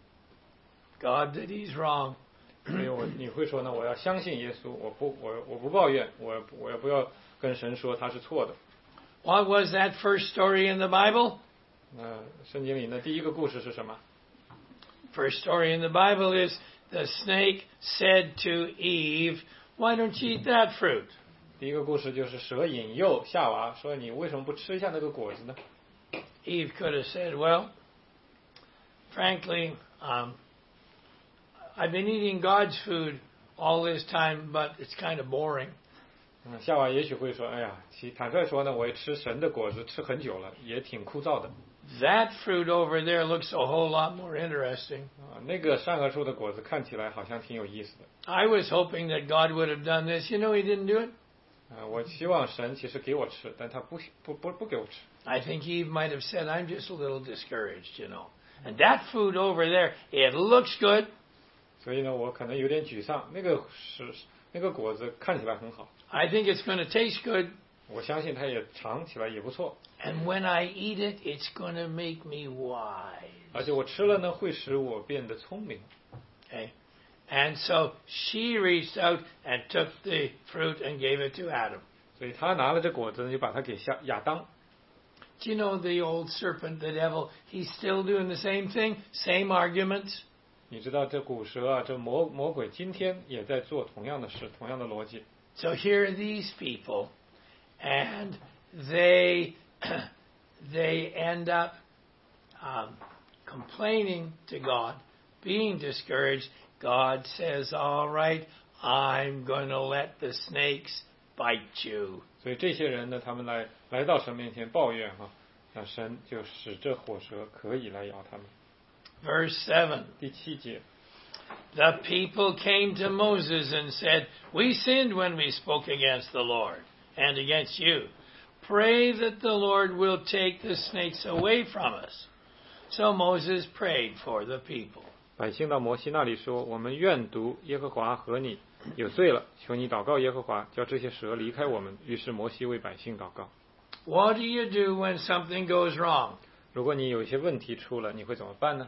God that He's wrong. 所以我你会说呢？我要相信耶稣，我不我我不抱怨，我我也不要跟神说他是错的。 What was that first story in the Bible? 那圣经里呢，第一个故事是什么？ First story in the Bible is the snake said to Eve, "Why don't you eat that fruit?" 第一个故事就是蛇引诱夏娃说：“你为什么不吃一下那个果子呢？” Eve could have said, "Well, frankly, um, I've been eating God's food all this time, but it's kind of boring." 嗯，夏娃也许会说：“哎呀，其坦率说呢，我也吃神的果子吃很久了，也挺枯燥的。” That fruit over there looks a whole lot more interesting. 啊，那个善恶树的果子看起来好像挺有意思的。 I was hoping that God would have done this. You know, He didn't do it. 啊，我希望神其实给我吃，但他不不不不给我吃。 I think Eve might have said, "I'm just a little discouraged, you know." And that food over there, it looks good. 所以呢，我可能有点沮丧。那个是那个果子看起来很好， I think it's going to taste good. 我相信它也尝起来也不错。 And when I eat it, it's going to make me wise. 而且我吃了呢，会使我变得聪明。 Okay? And so she reached out and took the fruit and gave it to Adam. 所以他拿了这果子呢，就把它给亚亚当。 Do you know the old serpent, the devil? He's still doing the same thing, same arguments. 你知道这古蛇啊，这魔魔鬼今天也在做同样的事，同样的逻辑。 So here are these people, and they they end up um, complaining to God, being discouraged. God says, "All right, I'm going to let the snakes bite you." 所以这些人呢，他们来来到神面前抱怨哈，那神就使这火蛇可以来咬他们。 Verse seven. 第七节， The people came to Moses and said, "We sinned when we spoke against the Lord and against you. Pray that the Lord will take the snakes away from us." So Moses prayed for the people. 百姓到摩西那里说：“我们愿读耶和华和你有罪了，求你祷告耶和华，叫这些蛇离开我们。”于是摩西为百姓祷告。 What do you do when something goes wrong? 如果你有一些问题出了，你会怎么办呢？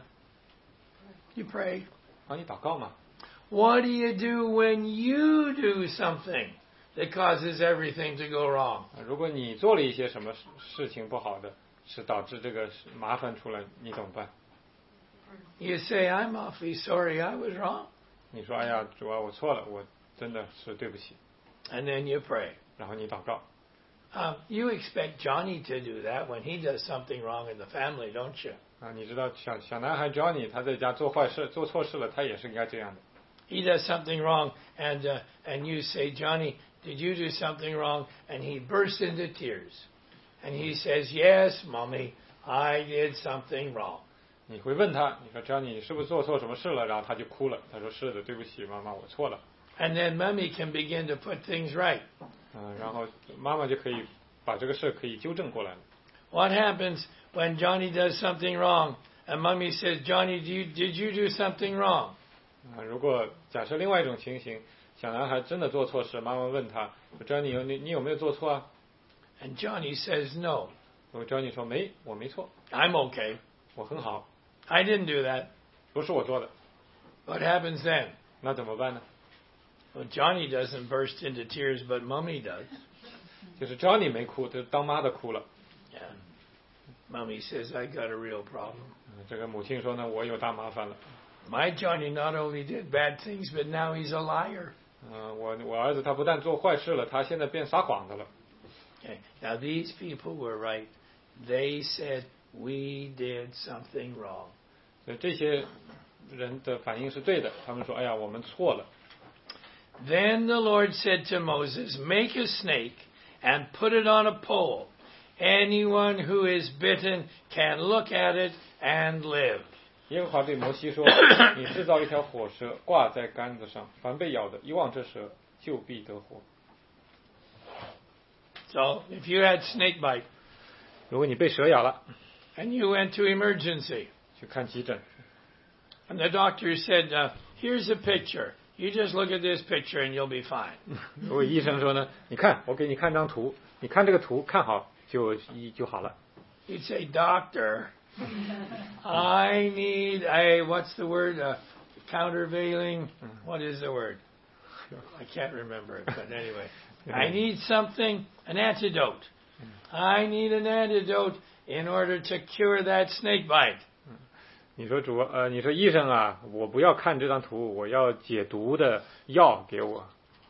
You pray. 啊，你祷告嘛。 What do you do when you do something that causes everything to go wrong? 如果你做了一些什么事情不好的，是导致这个麻烦出来，你怎么办？ You say, I'm awfully sorry, I was wrong. 你说：“哎呀，主啊，我错了，我真的是对不起。” And then you pray. 然后你祷告。 Um, you expect Johnny to do that when he does something wrong in the family, don't you? 啊，你知道小小男孩 Johnny 他在家做坏事、做错事了，他也是应该这样的。 He does something wrong, and uh, and you say, Johnny, did you do something wrong? And he bursts into tears, and he says, Yes, Mommy, I did something wrong. 你会问他，你说 Johnny 你是不是做错什么事了？然后他就哭了，他说是的，对不起，妈妈，我错了。 And then Mommy can begin to put things right. 嗯，然后妈妈就可以把这个事可以纠正过来了。 What happens when Johnny does something wrong, and Mommy says, Johnny, do you, did you do something wrong? 啊，如果假设另外一种情形，小男孩真的做错事，妈妈问他，Johnny 有你你有没有做错啊？ And Johnny says, No, 我 Johnny 说没，我没错， I'm okay. 我很好， I didn't do that. 不是我做的。 What happens then? 那怎么办呢？ Well, Johnny doesn't burst into tears, but Mommy does. 就是 Johnny 没哭，就是当妈的哭了。 Yeah. Mommy says, I got a real problem. 嗯这个母亲说呢，我有大麻烦了。 My Johnny not only did bad things, but now he's a liar. 嗯，我我儿子他不但做坏事了，他现在变撒谎的了。 Okay. Now these people were right. They said, we did something wrong. 所以这些人的反应是对的，他们说：“哎呀，我们错了。” Then the Lord said to Moses, Make a snake and put it on a pole. Anyone who is bitten can look at it and live. 耶和华对摩西说：“你制造一条火蛇，挂在杆子上，凡被咬的，一望这蛇，就必得活。” So if you had snake bite 如果你被蛇咬了， and you went to emergency 去看急诊， and the doctor said, uh, Here's a picture. You just look at this picture and you'll be fine. 如果医生说呢，你看，我给你看张图，你看这个图看好就就好了。 You'd say, Doctor, I need a, what's the word? Uh, countervailing? What is the word? I can't remember it, but anyway. I need something, an antidote. I need an antidote in order to cure that snake bite. 你说主呃，你说医生啊，我不要看这张图，我要解毒的药给我。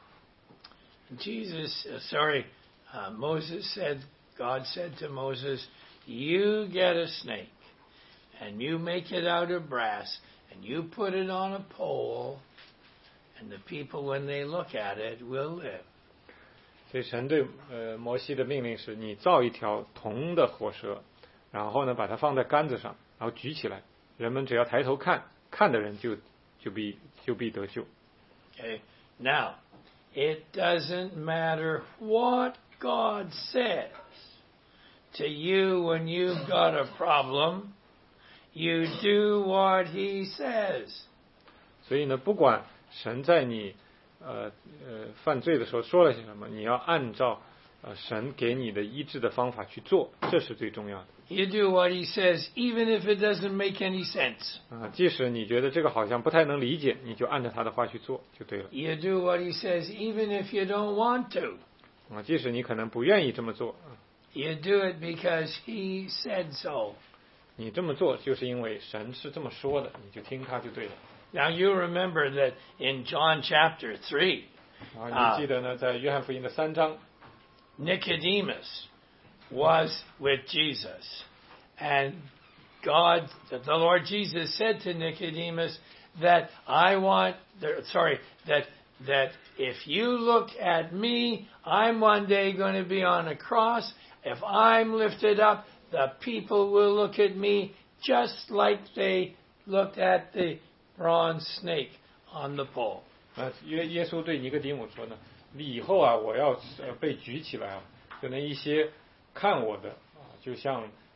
Jesus, uh, sorry, uh, Moses said, God said to Moses, you get a snake and you make it out of brass and you put it on a pole and the people when they look at it will live. 所以神对呃摩西的命令是，你造一条铜的火蛇，然后呢把它放在杆子上，然后举起来，人们只要抬头看，看的人就就必就必得救。 Okay. Now, it doesn't matter what God says to you when you've got a problem. You do what He says. 所以呢，不管神在你呃呃犯罪的时候说了些什么，你要按照呃神给你的医治的方法去做，这是最重要的。 You do what He says, even if it doesn't make any sense. 啊，即使你觉得这个好像不太能理解，你就按照他的话去做就对了。 You do what He says, even if you don't want to. 啊，即使你可能不愿意这么做， You do it because He said so. 你这么做就是因为神是这么说的，你就听他就对了。 Now you remember that in John chapter three, 啊，你记得呢，在约翰福音的三章， Nicodemus was with Jesus. And God, the Lord Jesus said to Nicodemus that I want, sorry, that, that if you look at me, I'm one day going to be on a cross. If I'm lifted up, the people will look at me just like they looked at the bronze snake on the pole. 啊，耶耶稣对尼哥底母说呢，你以后啊，我要呃被举起来啊，就那一些看我的啊，就像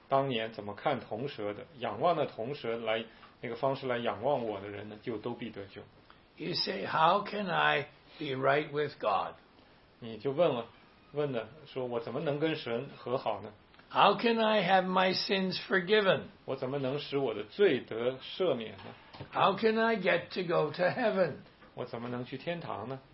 当年怎么看铜蛇的，仰望那铜蛇来那个方式来仰望我的人呢，就都必得救。 You say, how can I be right with God? 你就问了，问了，说我怎么能跟神和好呢？ How can I have my sins forgiven? 我怎么能使我的罪得赦免呢？ How can I get to go to heaven? 我怎么能去天堂呢？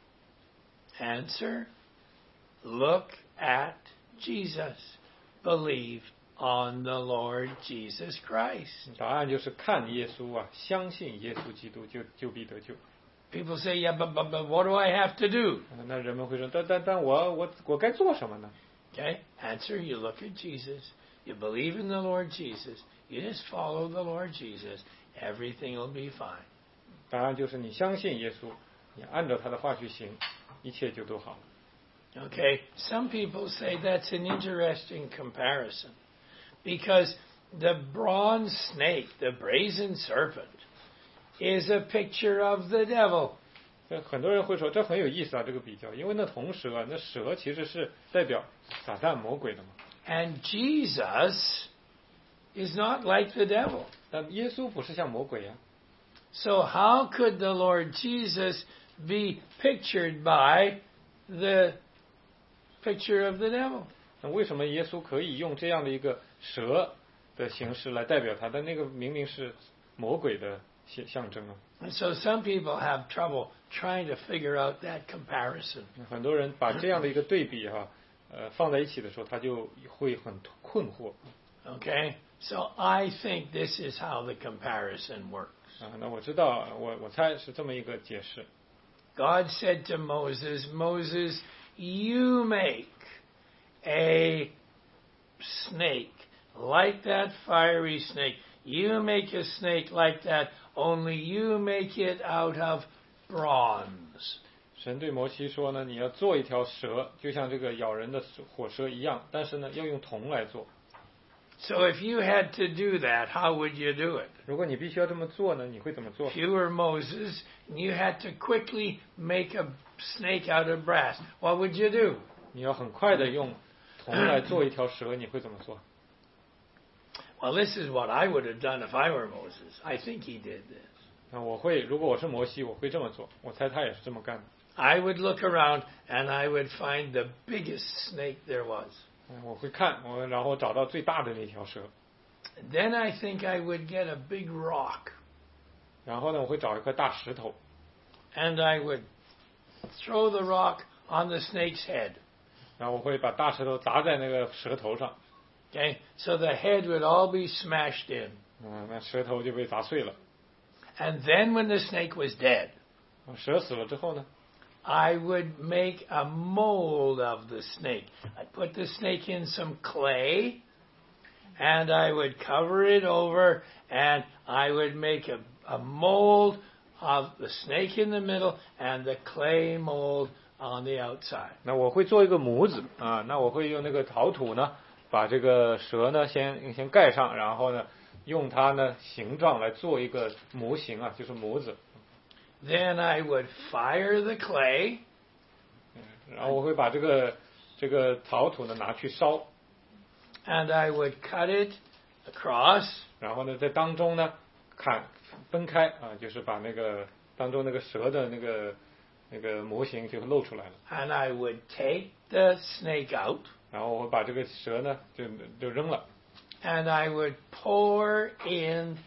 Answer, look at Jesus. Believe on the Lord Jesus Christ. 答案就是看耶稣啊，相信耶稣基督就就必得救。 People say, yeah, but, but, but what do I have to do? 那人们会说，但但但我我我该做什么呢？ Okay, answer, you look at Jesus. You believe in the Lord Jesus. You just follow the Lord Jesus. Everything will be fine. 答案就是你相信耶稣，你按照他的话去行，一切就都好了。 Okay, some people say that's an interesting comparison because the bronze snake, the brazen serpent, is a picture of the devil. 这很多人会说这很有意思啊，这个比较，因为那铜蛇啊，那蛇其实是代表撒旦魔鬼的嘛。 And Jesus is not like the devil. 但耶稣不是像魔鬼啊， So how could the Lord Jesus be pictured by the picture of the devil? 那为什么耶稣可以用这样的一个蛇的形式来代表他？但那个明明是魔鬼的象象征啊。 And so some people have trouble trying to figure out that comparison. 很多人把这样的一个对比哈、啊，呃，放在一起的时候，他就会很困惑。 Okay? So I think this is how the comparison works. 啊，那我知道，我我猜是这么一个解释。 God said to Moses, Moses, you make a snake like that fiery snake. You make a snake like that, only you make it out of bronze. 神对摩西说呢，你要做一条蛇，就像这个咬人的火蛇一样，但是呢，要用铜来做。 So if you had to do that, how would you do it? 如果你必须要这么做呢，你会怎么做？ If you were Moses and you had to quickly make a snake out of brass, what would you do? 你要很快的用铜来做一条蛇，你会怎么做？ Well, this is what I would have done if I were Moses. I think he did this. 那我会，如果我是摩西，我会这么做。我猜他也是这么干的。 I would look around and I would find the biggest snake there was. 嗯我会看，我然后找到最大的那条蛇， Then I think I would get a big rock 然后呢，我会找一块大石头， and I would throw the rock on the snake's head. 然后我会把大石头砸在那个蛇头上， Okay, so the head would all be smashed in. 嗯，那蛇头就被砸碎了。 And then when the snake was dead, 蛇死了之后呢， I would make a mold of the snake. I'd put the snake in some clay and I would cover it over and I would make a, a mold of the snake in the middle and the clay mold on the outside. 那我会做一个模子啊，那我会用那个陶土呢，把这个蛇呢先先盖上，然后呢，用它呢形状来做一个模型啊，就是模子。 Then I would fire the clay 然后我会把这个这个陶土呢拿去烧， and I would cut it across 然后呢在当中呢砍分开啊，就是把那个当中那个蛇的那个那个模型就露出来了。 and I would take the snake out 然后我把这个蛇呢就就扔了， and I would pour in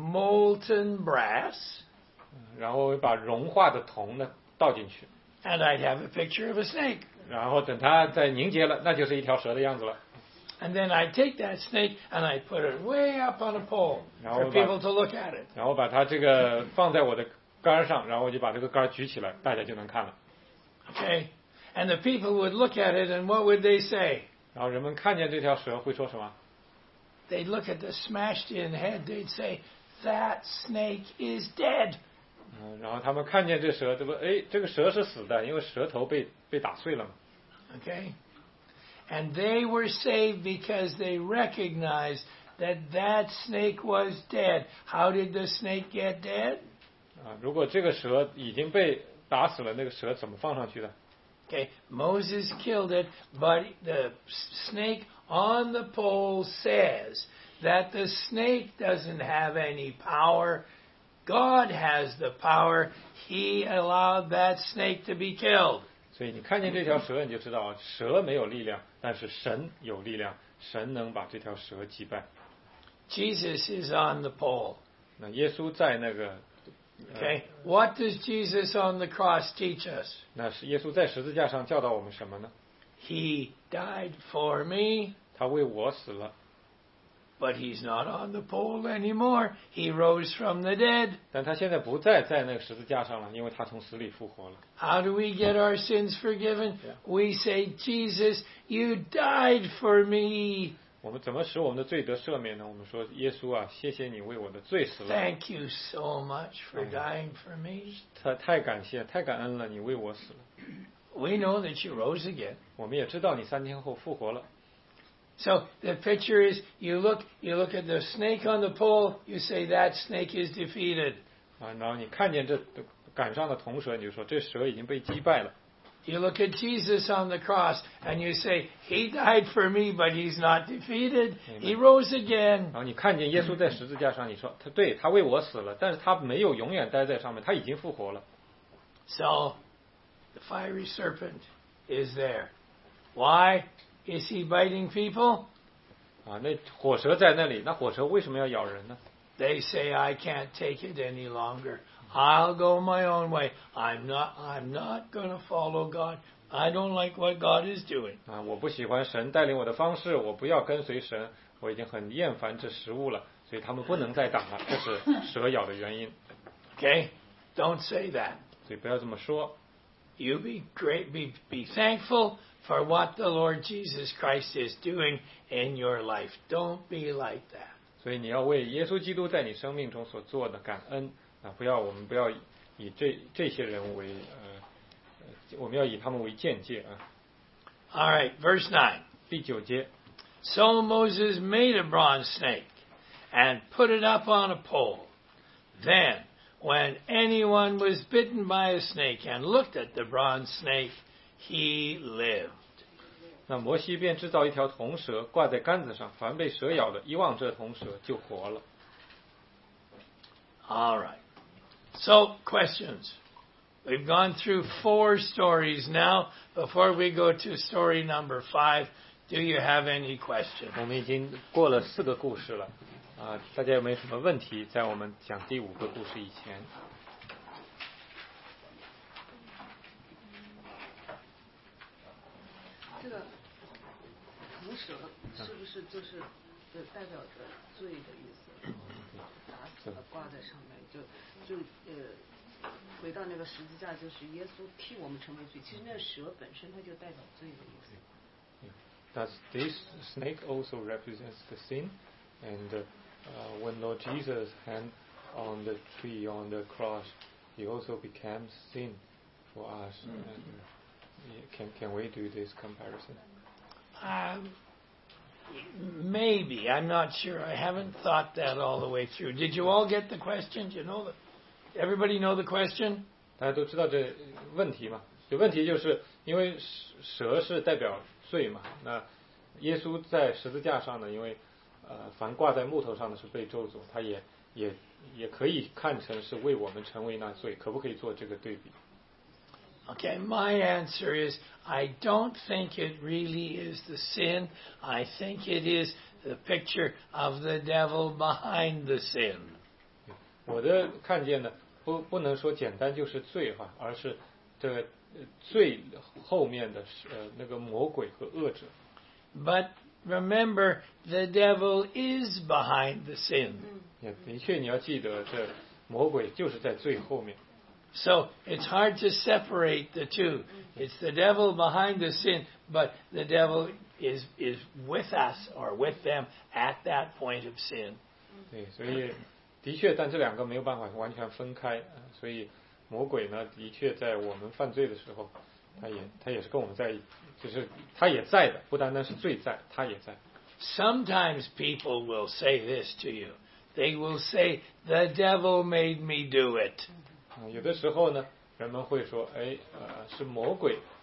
molten brass 然后我把融化的铜呢倒进去， and I'd have a picture of a snake. 然后等它再凝结了，那就是一条蛇的样子了。 And then I'd take that snake and I'd put it way up on a pole Now for about- people to look at it. 然后把它这个放在我的杆上，然后我就把这个杆举起来，大家就能看了。 Okay? And the people would look at it and what would they say? 然后人们看见这条蛇会说什么？ They'd look at the smashed in head. They'd say, that snake is dead. 嗯，然后他们看见这蛇，这不，哎，这个蛇是死的，因为蛇头被被打碎了嘛。 Okay? And they were saved because they recognized that that snake was dead. How did the snake get dead? 啊，如果这个蛇已经被打死了，那个蛇怎么放上去的？ Okay, Moses killed it, but the snake on the pole says that the snake doesn't have any power. God has the power. He allowed that snake to be killed. 所以你看见这条蛇，你就知道蛇没有力量，但是神有力量，神能把这条蛇击败。 Jesus is on the pole. 那耶稣在那个 Okay, what does Jesus on the cross teach us? 那是耶稣在十字架上教导我们什么呢？ He died for me, 他为我死了， but he's not on the pole anymore. He rose from the dead. 但他现在不再在那个十字架上了，因为他从死里复活了。 How do we get our sins forgiven? We say, Jesus, you died for me. 我们怎么使我们的罪得赦免呢？我们说，耶稣啊，谢谢你为我的罪死了。 Thank you so much for dying for me. 太太感谢，太感恩了，你为我死了。 We know that you rose again. 我们也知道你三天后复活了。 So the picture is you look you look at the snake on the pole, you say that snake is defeated. 啊，然后你看见这杆上的铜蛇，你就说这蛇已经被击败了。 You look at Jesus on the cross and you say, He died for me, but He's not defeated. He rose again. 然后你看见耶稣在十字架上，你说他对他为我死了，但是他没有永远待在上面，他已经复活了。 So the fiery serpent is there. Why is he biting people? 啊，那火蛇在那里，那火蛇为什么要咬人呢？ They say, I can't take it any longer. I'll go my own way. I'm not I'm not going to follow God. I don't like what God is doing. 啊，我不喜欢神带领我的方式，我不要跟随神，我已经很厌烦这食物了，所以他们不能再打了，这是蛇咬的原因。 Okay? Don't say that. 所以不要这么说。 You be great be be thankful for what the Lord Jesus Christ is doing in your life. Don't be like that. 所以你要为耶稣基督在你生命中所做的感恩啊！不要我们不要以这这些人为呃，我们要以他们为鉴戒啊。 All right, verse nine. 第九节， So Moses made a bronze snake and put it up on a pole. Then, when anyone was bitten by a snake and looked at the bronze snake, he lived. 那摩西便制造一条铜蛇，挂在杆子上，凡被蛇咬的，一望这铜蛇就活了。 All right. So, questions. We've gone through four stories now. Before we go to story number five, do you have any questions? 我们已经过了四个故事了啊，大家有没有什么问题？在我们讲第五个故事以前， 这个铜蛇是不是就是就代表着罪的意思？打死了挂在上面，就就呃回到那个十字架，就是耶稣替我们成为罪。其实那个蛇本身它就代表罪的意思。 Does this snake also represents the sin? And uh, uh, when Lord Jesus hung on the tree, on the cross, he also became sin for us. Mm. And, uh, can can we do this comparison? Um, maybe. I'm not sure. I haven't thought that all the way through. Did you all get the question? Do you know the, everybody know the question? 大家都知道这问题嘛？这问题就是因为蛇是代表罪嘛，那耶稣在十字架上呢，因为呃凡挂在木头上的是被咒诅，他也也也可以看成是为我们成为那罪，可不可以做这个对比？ Okay, my answer is I don't think it really is the sin. I think it is the picture of the devil behind the sin. 我的看见呢，不不能说简单就是罪哈，而是这个罪后面的呃那个魔鬼和恶者。 But remember, the devil is behind the sin. 也的确，你要记得，这魔鬼就是在最后面。 So it's hard to separate the two. It's the devil behind the sin, but the devil is is with us or with them at that point of sin. 对，所以的确，但这两个没有办法完全分开。所以魔鬼呢，的确在我们犯罪的时候，他也他也是跟我们在，就是他也在的，不单单是罪在，他也在。 Sometimes people will say this to you. They will say, "The devil made me do it." 啊，有的时候呢，人们会说，哎，呃，是魔鬼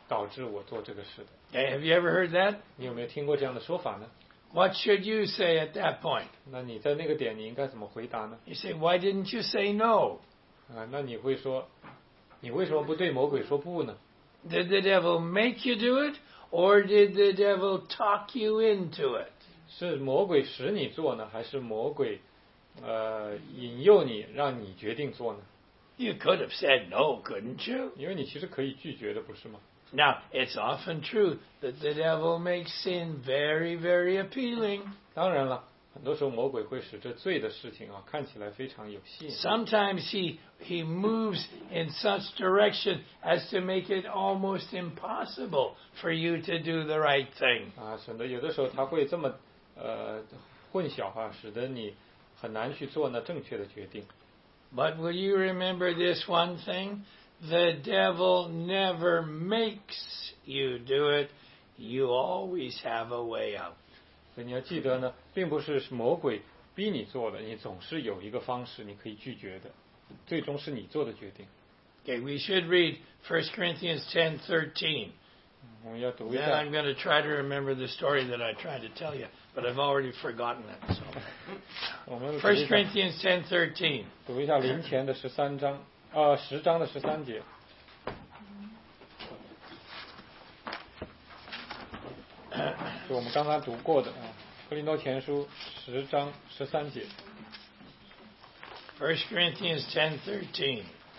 导致我做这个事的。 Okay, have you ever heard that? 你有没有听过这样的说法呢？ What should you say at that point? 那你在那个点你应该怎么回答呢？ You say, why didn't you say no? 啊，那你会说，你为什么不对魔鬼说不呢？ Did the devil make you do it, or did the devil talk you into it? 是魔鬼使你做呢，还是魔鬼呃引诱你，让你决定做呢？ You could have said no, couldn't you? 因为你其实可以拒绝的，不是吗？ Now, it's often true that the devil makes sin very, very appealing. 当然了，很多时候魔鬼会使这罪的事情啊看起来非常有吸引力。 Sometimes he he moves in such direction as to make it almost impossible for you to do the right thing. 啊，省得有的时候他会这么呃混淆哈、啊，使得你很难去做那正确的决定。 But will you remember this one thing? The devil never makes you do it. You always have a way out. 所以你要记得呢，并不是魔鬼逼你做的，你总是有一个方式你可以拒绝的，最终是你做的决定。 Okay, we should read First Corinthians ten thirteen. 我们要读一 Then 下 I'm going to try to remember the story that I tried to tell you, but I've already forgotten it. So. 我们读一 First 下 Corinthians ten thirteen. 读一下林前的十三章，呃，十章的十三节。就我们刚才读过的啊，《哥林多前书》十章十三节。 First Corinthians ten thirteen.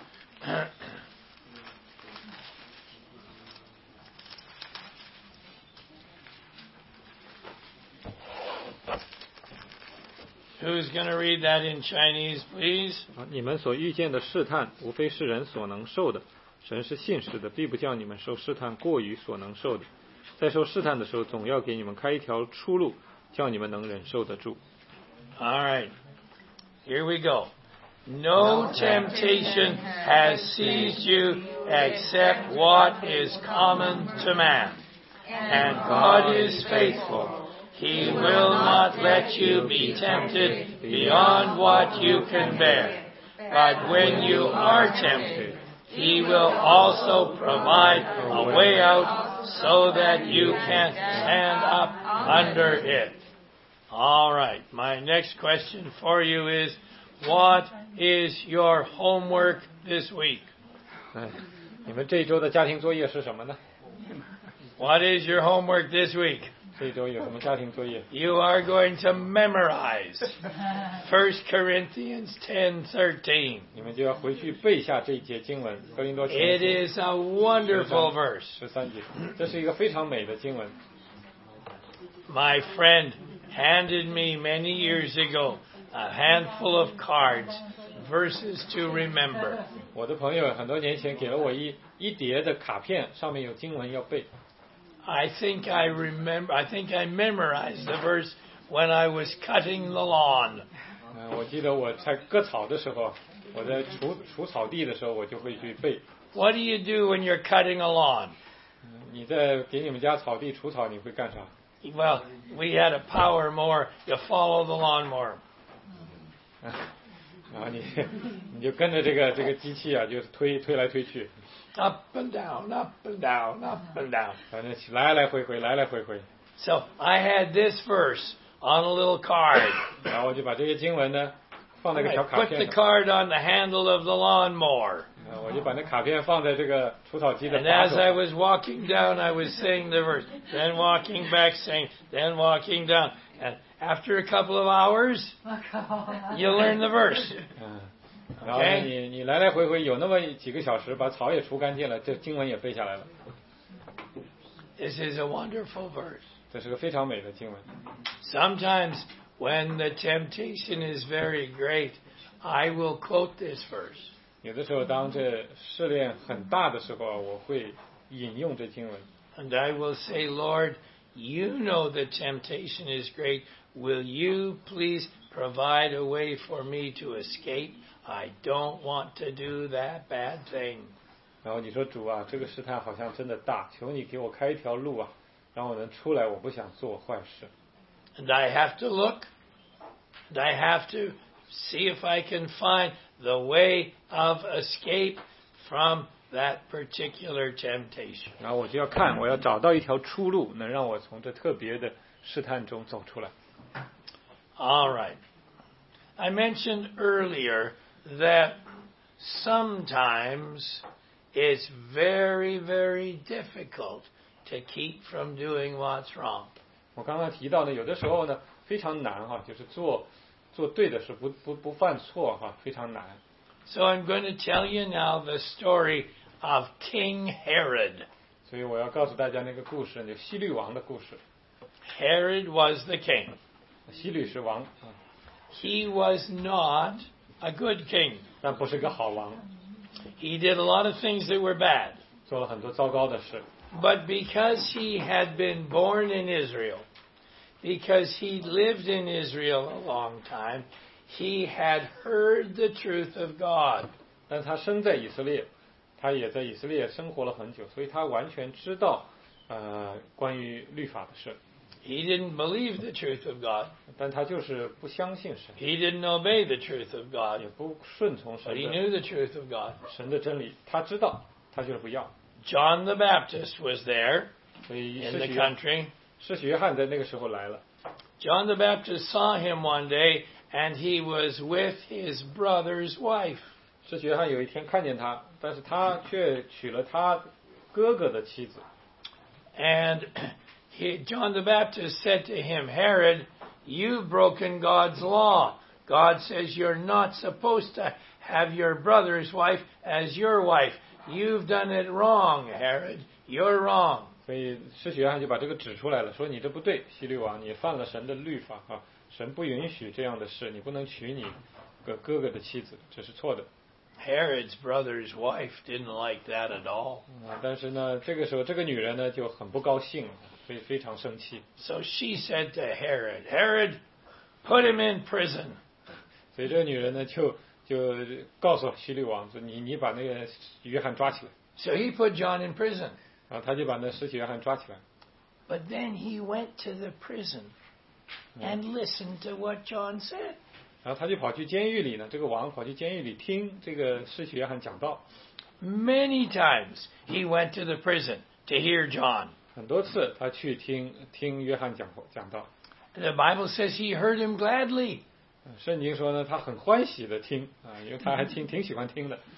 Who's going to read that in Chinese, please? 啊，你们所遇见的试探，无非是人所能受的。神是信实的，必不叫你们受试探过于所能受的。在受试探的时候，总要给你们开一条出路，叫你们能忍受得住。 All right. Here we go. No temptation has seized you except what is common to man. And God is faithful. He will not let you be tempted beyond what you can bear. But when you are tempted, He will also provide a way out so that you can stand up under it. All right. My next question for you is, what is your homework this week? 哎，你们这一周的家庭作业是什么呢？ What is your homework this week? 这一周有什么家庭作业？ You are going to memorize First Corinthians ten thirteen. 你们就要回去背下这一节经文，《哥林多前 It 书》 is a wonderful verse. 十三节，这是一个非常美的经文。 My friend handed me many years ago a handful of cards, verses to remember. 我的朋友很多年前给了我一一叠的卡片，上面有经文要背。 I think I remember. I think I memorized the verse when I was cutting the lawn. 嗯、我记得我在割草的时候，我在除除草地的时候，我就会去背。 What do you do when you're cutting a lawn? 嗯你在给你们家草地除草，你会干啥？ Well, we had a power mower. You follow the lawnmower. 然后你你就跟着这个这个机器啊，就是推推来推去， Up and down, up and down, up and down. 反正来来回回，来来回回。 So I had this verse on a little card. 然后我就把这些经文呢放在 I 个小卡 put 片 the 上， card on the handle of the lawnmower. 呃我就把那卡片放在这个除草机的 And 把 as 手 I 上。 was walking down, I was saying the verse. Then walking back, saying, then walking down. And after a couple of hours, you learn the verse. 嗯，然后呢 Okay 你你来来回回有那么几个小时，把草也除干净了，这经文也背下来了。 This is a wonderful verse. 这是个非常美的经文。 Sometimes when the temptation is very great, I will quote this verse. 有的时候，当这试炼很大的时候，我会引用这经文。 And I will say, Lord, you know the temptation is great. Will you please provide a way for me to escape? I don't want to do that bad thing. 然后你说主啊，这个试探好像真的大，求你给我开一条路啊，让我能出来。我不想做坏事。 And I have to look. And I have to see if I can find the way of escape from that particular temptation. 然后我就要看，我要找到一条出路，能让我从这特别的试探中走出来。 All right. I mentioned earlier that sometimes it's very, very difficult to keep from doing what's wrong. 我刚刚提到呢，有的时候呢非常难哈，就是做做对的事，不不不犯错哈，非常难。 So I'm going to tell you now the story of King Herod. 所以我要告诉大家那个故事，就希律王的故事。 Herod was the king. 希律是王啊， He was not a good king. 但不是个好王， He did a lot of things that were bad. 做了很多糟糕的事。 But because he had been born in Israel, because he lived in Israel a long time, he had heard the truth of God. 但他生在以色列，他也在以色列生活了很久，所以他完全知道呃关于律法的事。 He didn't believe the truth of God. 但他就是不相信神， He didn't obey the truth of God. 也不顺从 But 神 he 的 knew the truth of God. 神的真理。他知道，他就是不要。 John the Baptist was there 所以 in 施 the 洗 country. 施洗约翰在那个时候来了。 John the Baptist saw him one day, and he was with his brother's wife. 施洗约翰有一天看见他，但是他却娶了他哥哥的妻子。 And he, John the Baptist said to him, Herod, you've broken God's law. God says you're not supposed to have your brother's wife as your wife. You've done it wrong, Herod. You're wrong. 所以施洗约翰就把这个指出来了，说你这不对，希律王，你犯了神的律法啊，神不允许这样的事，你不能娶你个哥哥的妻子，这是错的。 Herod's brother's wife didn't like that at all. 啊，但是呢，这个时候这个女人呢就很不高兴，所以非常生气。 So she said to Herod, Herod, put him in prison. 所以这个女人呢就就告诉希律王说：“你你把那个约翰抓起来。” So he put John in prison. 然后他就把那施洗约翰抓起来。 But then he went to the prison and listened to what John said. 然后他就跑去监狱里呢，这个王跑去监狱里听这个施洗约翰讲道。 Many times he went to the prison to hear John. 很多次他去听听约翰讲讲道。 The Bible says he heard him gladly. 圣经说呢，他很欢喜的听啊，因为他还听挺喜欢听的。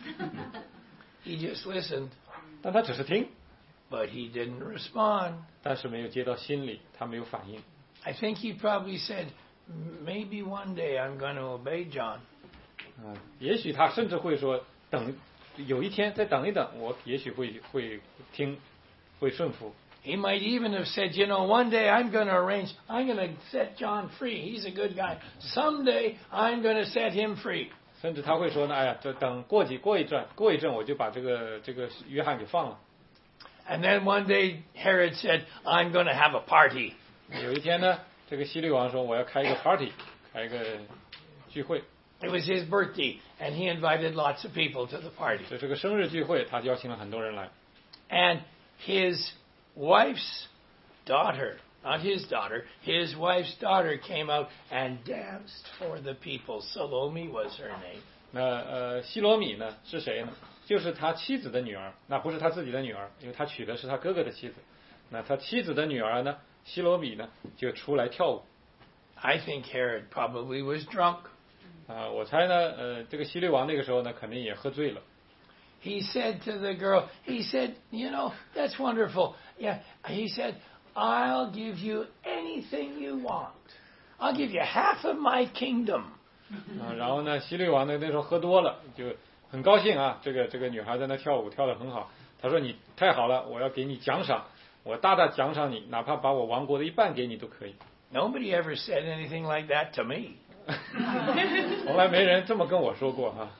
He just listened, 但他只是听， but he didn't respond. 但是没有接到心里，他没有反应。 I think he probably said, maybe one day I'm going to obey John. 啊，也许他甚至会说，等有一天再等一等，我也许会会听，会顺服。 He might even have said, you know, one day I'm going to arrange, I'm going to set John free. He's a good guy. Someday I'm going to set him free. 甚至他会说呢，哎呀，这等过几过一阵，过一阵我就把这个这个约翰给放了。 And then one day Herod said, I'm going to have a party. 有一天呢，这个希律王说我要开一个 party， 开一个聚会， It was his birthday, and he invited lots of people to the party. 这是个生日聚会，他邀请了很多人来。 And his wife's daughter, not his daughter, his wife's daughter came out and danced for the people. Salome was her name. 那呃，希罗米呢是谁呢？就是他妻子的女儿，那不是他自己的女儿，因为他娶的是他哥哥的妻子。那他妻子的女儿呢，希罗米呢就出来跳舞。 I think Herod probably was drunk. 啊、我猜呢，呃，这个希律王那个时候呢，肯定也喝醉了。 He said to the girl, he said, you know, that's wonderful. Yeah, he said, I'll give you anything you want. I'll give you half of my kingdom. 啊，然后呢，希律王呢那时候喝多了，就很高兴啊，这个这个女孩在那跳舞跳得很好。他说你太好了，我要给你奖赏，我大大奖赏你，哪怕把我王国的一半给你都可以。 Nobody ever said anything like that to me. 从来没人这么跟我说过哈、啊。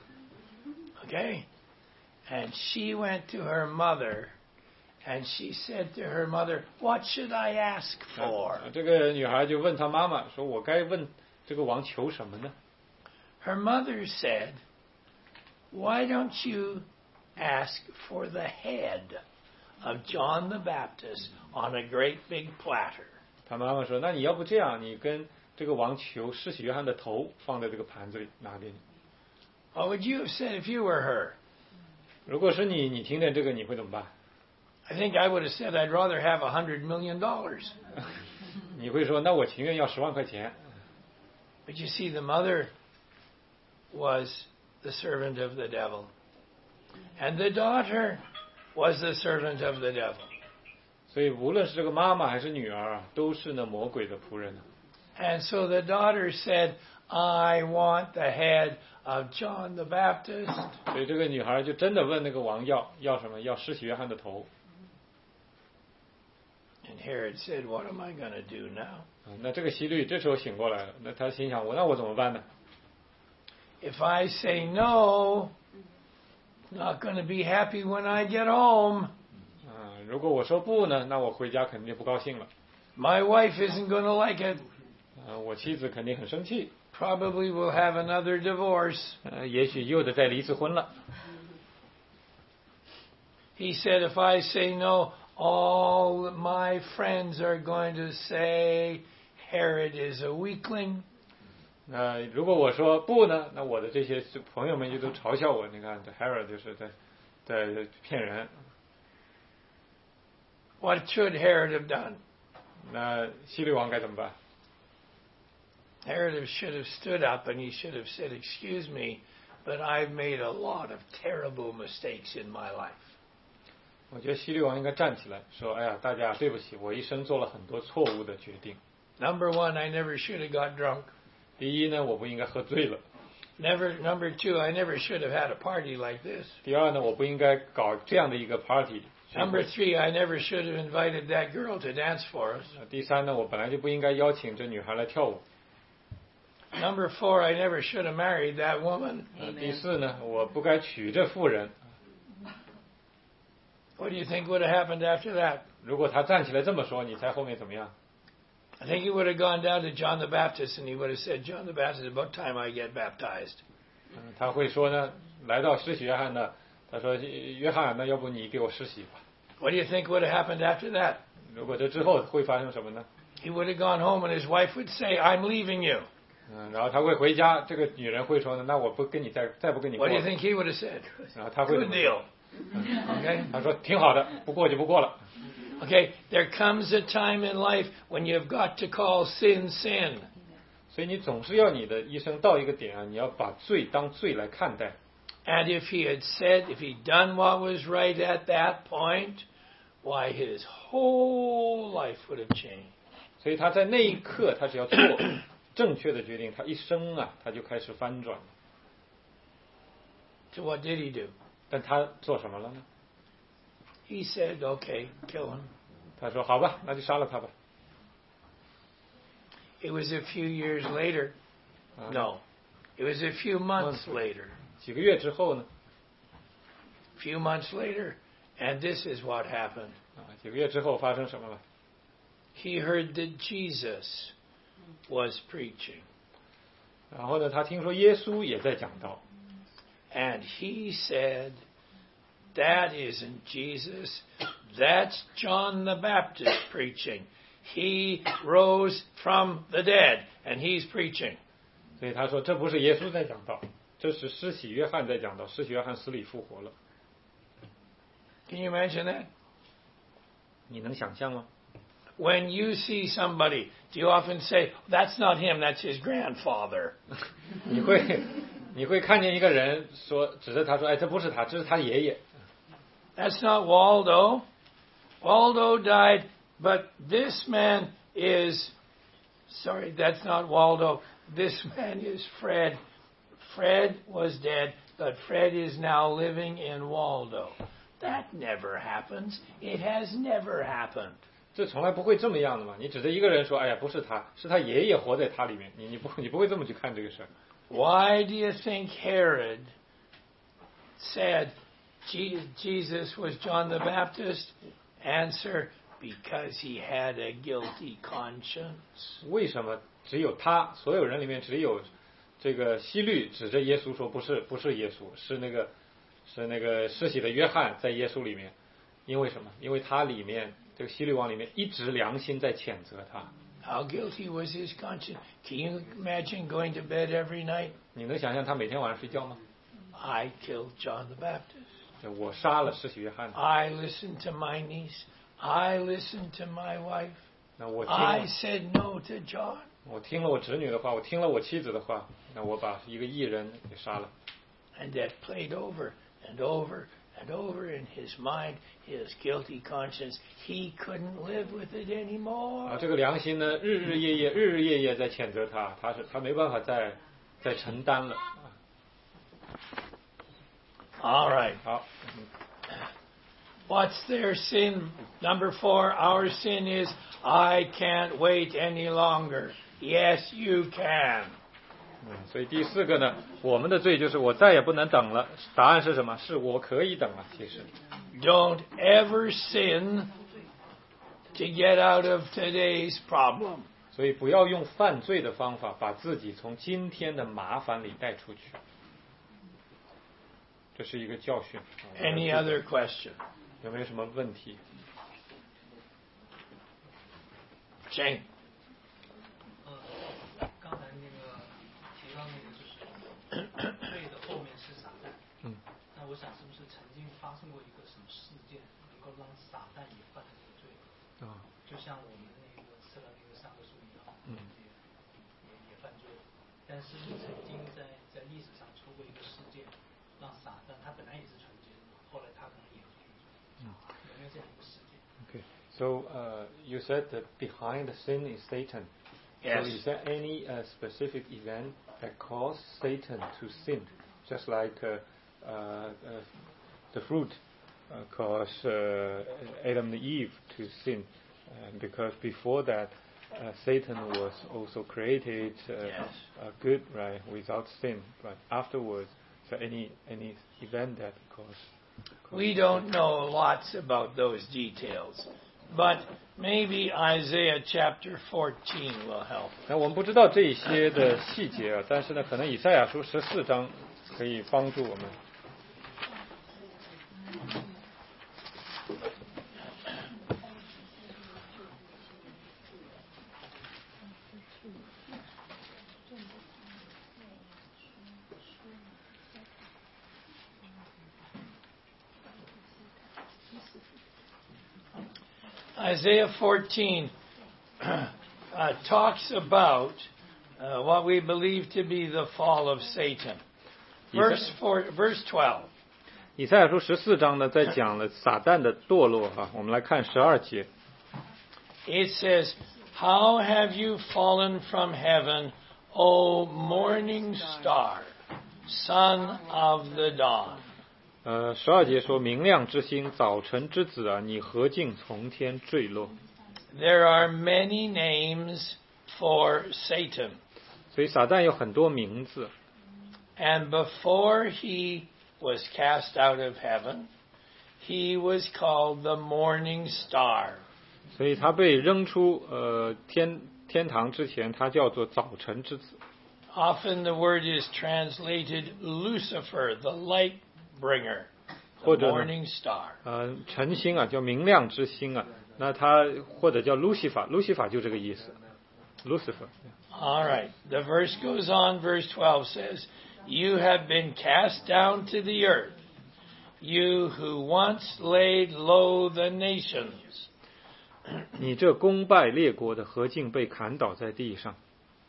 Okay? And she went to her mother, and she said to her mother, what should I ask for? 啊这个女孩就问她妈妈说：“我该问这个王求什么呢？” Her mother said, why don't you ask for the head of John the Baptist on a great big platter? 她妈妈说：“那你要不这样，你跟这个王求施洗约翰的头放在这个盘子里拿给你。” What would you have said if you were her? 如果是你，你听见这个你会怎么办？ I think I would have said I'd rather have a hundred million dollars. 你会说，那我情愿要十万块钱。 But you see, the mother was the servant of the devil, and the daughter was the servant of the devil. 所以无论是这个妈妈还是女儿啊，都是那魔鬼的仆人。 And so the daughter said, I want the head of John the Baptist. 所以这个女孩就真的问那个王要要什么？要施洗约翰的头。 And Herod said, what am I going to do now? 那这个希律这时候醒过来了，那他心想，我那我怎么办呢？ If I say no, not going to be happy when I get home. 啊，如果我说不呢，那我回家肯定不高兴了。 My wife isn't going to like it. 啊，我妻子肯定很生气， Probably will have another divorce. 呃，也许又得再离一次婚了。 He said, if I say no, all my friends are going to say Herod is a weakling. 那如果我说不呢，那我的这些朋友们就都嘲笑我。你看，这 Herod 就是在在骗人。 What should Herod have done? 那希律王该怎么办？ Herod should have stood up and he should have said, excuse me, but I've made a lot of terrible mistakes in my life. 我觉得希律王应该站起来说：“哎呀，大家对不起，我一生做了很多错误的决定。 Number one, I never should have got drunk. 第一呢，我不应该喝醉了； Never, number two, I never should have had a party like this. 第二呢，我不应该搞这样的一个 party。 Number three, I never should have invited that girl to dance for us. 第三呢，我本来就不应该邀请这女孩来跳舞。 Number four, I never should have married that woman. 呃第四呢，我不该娶这妇人。 What do you think would have happened after that? 如果他站起来这么说，你猜后面怎么样？ I think he would have gone down to John the Baptist and he would have said, John the Baptist, it's about time I get baptized. 嗯，他会说呢，来到施洗约翰呢，他说：“约翰，那要不你给我施洗吧？” What do you think would have happened after that? 如果这之后会发生什么呢？ He would have gone home and his wife would say, I'm leaving you. 嗯，然后他会回家，这个女人会说呢，那我不跟你再再不跟你过 What do 了。 you think he would have said? 然后他会 Good deal. Okay? 他说挺好的，不过就不过了。 Okay, there comes a time in life when you've got to call sin sin. 所以你总是要你的一生到一个点啊，你要把罪当罪来看待。 And if he had said, if he'd done what was right at that point, why, his whole life would have changed. 所以他在那一刻，他只要做正确的决定，他一生啊，他就开始翻转了。 So what did he do? 但他做什么了呢？ He said, okay, kill him. 他说：“好吧，那就杀了他吧。 It was a few years later. ” 啊 No. It was a few months later. 几个月之后呢？ Few months later, and this is what happened. 啊，几个月之后发生什么了？ He heard that Jesus was preaching. 然后呢，他听说耶稣也在讲道， And he said, that isn't Jesus. That's John the Baptist preaching. He rose from the dead, and he's preaching. 所以他说这不是耶稣在讲道，这是施洗约翰在讲道。施洗约翰死里复活了， Can you imagine that? 你能想象吗？ When you see somebody, do you often say, that's not him, that's his grandfather? 你会你会看见一个人说指着他说，哎，这不是他，这是他爷爷。 That's not Waldo. Waldo died, but this man is, sorry, that's not Waldo. This man is Fred. Fred was dead, but Fred is now living in Waldo. That never happens. It has never happened. 这从来不会这么样的嘛！你指着一个人说，哎呀，不是他，是他爷爷活在他里面，你你不你不会这么去看这个事儿。 Why do you think Herod said Je- Jesus was John the Baptist? Answer, because he had a guilty conscience. 为什么只有他？所有人里面只有这个希律指着耶稣说，不是不是耶稣，是那个是那个施洗的约翰在耶稣里面。因为什么？因为他里面这个希律王里面一直良心在谴责他。 How guilty was his conscience? Can you imagine going to bed every night? 你能想象他每天晚上睡觉吗？ I killed John the Baptist. 我杀了施洗约翰。 I listened to my niece. I listened to my wife. 那我听 I 了 said no to John. 我听了我侄女的话，我听了我妻子的话，那我把一个义人给杀了。 And that played over and over and over in his mind, his guilty conscience. He couldn't live with it 啊， anymore. 这个良心呢，日日夜夜、日日夜夜在谴责他，他是他没办法再再承担了。 All right. 好， What's their sin? Number four, our sin is, I can't wait any longer. Yes, you can. 嗯，所以第四个呢，我们的罪就是我再也不能等了。答案是什么？是我可以等了。其实， Don't ever sin to get out of today's problem. 所以不要用犯罪的方法把自己从今天的麻烦里带出去。这是一个教训。 Any other question? 有没有什么问题？ Shane? 呃，刚才那个提到那个就是罪的后面是撒旦， 嗯， 那我想是不是曾经发生过一个什么事件，能够让撒旦也犯这个罪？ 啊， 就像我们那个吃了那个善恶树一样， 嗯， 也也也犯罪了。但是曾经在在历史上出过一个事件，让撒旦他本来也是纯洁的，后来他可能也犯罪。嗯，有没有这样一个事件？ Okay, so uh, you said that behind the sin is Satan. Yes. So is there any uh, specific event that caused Satan to sin, just like uh, uh, uh, the fruit uh, caused uh, Adam and Eve to sin? Uh, because before that, uh, Satan was also created uh, Yes. uh, good, right, without sin. But afterwards, so any any event that caused. We don't know lots about those details, but maybe Isaiah chapter fourteen will help. 那我们不知道这一些的细节啊，但是呢，可能以赛亚书十四章可以帮助我们。 Isaiah fourteen uh, talks about uh, what we believe to be the fall of Satan. Verse four, verse twelve. 以赛亚书十四章呢，在讲了撒旦的堕落哈、啊。我们来看十二节。 It says, "How have you fallen from heaven, O morning star, son of the dawn?" 呃，十二节说：“明亮之星，早晨之子啊，你何竟从天坠落？” There are many names for Satan. 所以撒旦有很多名字。 And before he was cast out of heaven, he was called the morning star. 所以他被扔出呃天天堂之前，他叫做早晨之子。 Often the word is translated Lucifer, the light bringer, the 或者呢 morning star. 呃，晨星啊，叫明亮之星啊。那他或者叫路西法，路西法就这个意思。Lucifer。 All right. The verse goes on. Verse twelve says, "You have been cast down to the earth, you who once laid low the nations." 你这攻败列国的，何竟被砍倒在地上？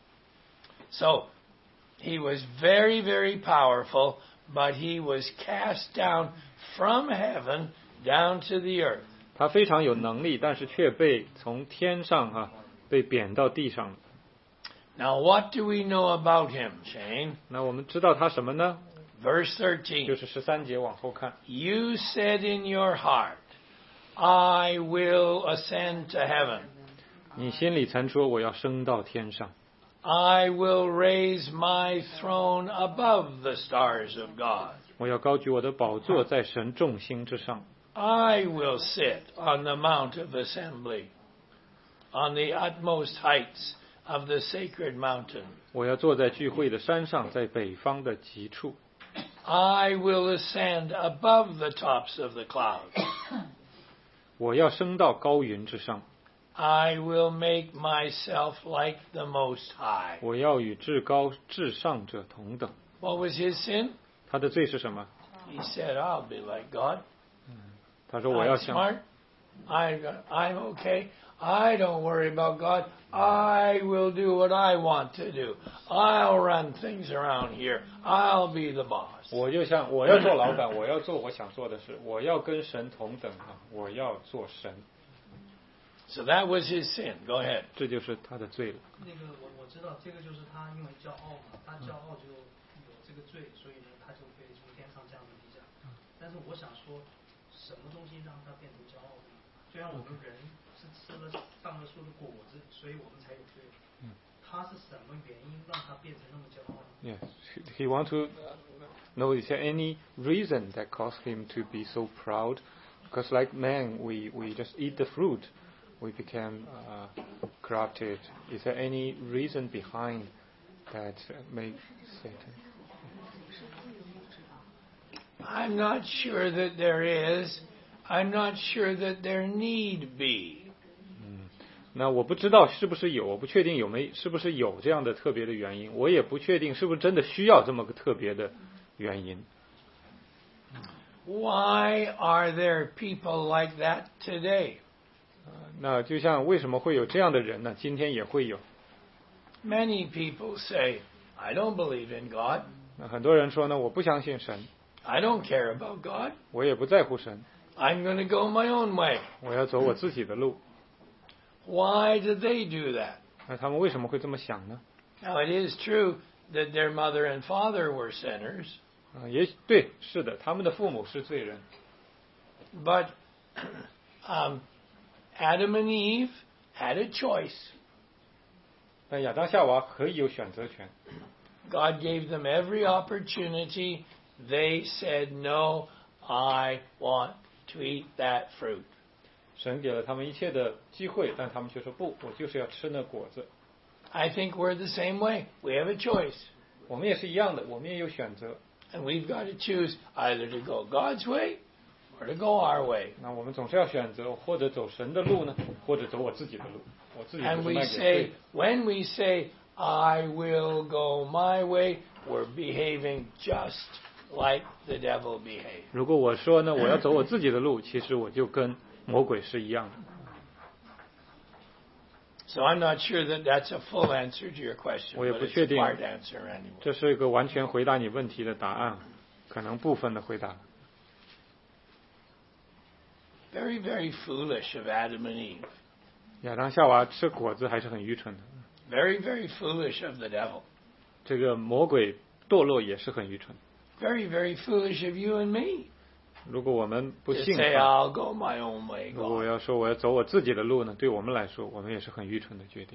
So, he was very, very powerful, but he was cast down from heaven down to the earth. 他非常有能力，但是却被从天上啊被贬到地上了。 Now, what do we know about him, Shane? 那我们知道他什么呢？ Verse 就 thirteen. 是十三节往后看。 You said in your heart, I will ascend to heaven. 你心里曾说我要升到天上， I will raise my throne above the stars of God. 我要高举我的宝座在神众星之上。 I will sit on the mount of assembly, on the utmost heights of the sacred mountain. 我要坐在聚会的山上，在北方的极处。 I will ascend above the tops of the clouds. 我要升到高云之上。 I will make myself like the Most High. 我要与至高至上者同等。 What was his sin? 他的罪是什么？ He said, I'll be like God. 他说我要 I'm 像 smart. I, I'm okay. I don't worry about God. I will do what I want to do. I'll run things around here. I'll be the boss. 我就像我要做老板，我要做我想做的事，我要跟神同等啊，我要做神。 So that was his sin. Go ahead. 这就是他的罪了。 那个我我知道，这个就是他因为骄傲嘛，他骄傲就有这个罪，所以呢，他就被从天上降到地下。但是我想说，什么东西让他变成骄傲的呢？就像我们人是吃了上了树的果子，所以我们才有罪。他是什么原因让他变成那么骄傲呢？ Yes, he want to know is there any reason that caused him to be so proud? Because like man, we we just eat the fruit. We became uh, corrupted. Is there any reason behind that makes Satan? I'm not sure that there is. I'm not sure that there need be. 那我不知道是不是有，我不确定有没是不是有这样的特别的原因，我也不确定是不是真的需要这么个特别的原因。 Why are there people like that today? 那就像为什么会有这样的人呢？今天也会有。 Many people say, I don't believe in God. 那很多人说呢，我不相信神， I don't care about God. 我也不在乎神， I'm going to go my own way. 我要走我自己的路。 Why did they do that? 那他们为什么会这么想呢？ Now, it is true that their mother and father were sinners, 啊，也许对，是的，他们的父母是罪人。 but um, Adam and Eve had a choice. 但亚当夏娃可以有选择权。 God gave them every opportunity. They said, no, I want to eat that fruit. 神给了他们一切的机会，但他们却说不，我就是要吃那果子。 I think we're the same way. We have a choice. 我们也是一样的，我们也有选择。 And we've got to choose either to go God's way or to go our way. 那我们总是要选择，或者走神的路呢，或者走我自己的路。我自己不 And 是 we 卖给 say, 罪。 when we say, I will go my way, we're behaving just like the devil behaved. 如果我说呢，我要走我自己的路，其实我就跟魔鬼是一样的。 So I'm not sure that that's a full answer to your question, 我也 but 不 it's 确 a 定 part answer anyway. 这是一个完全回答你问题的答案，可能部分的回答。 Very, very foolish of Adam and Eve. 亚当夏娃吃果子还是很愚蠢的， Very, very foolish of the devil. 这个魔鬼堕落也是很愚蠢。 Very, very foolish of you and me. 如果我们不 To 信 say, 他， I'll go my own way, 如果我 God. 要说我要走我自己的路呢，对我们来说，我们也是很愚蠢的决定。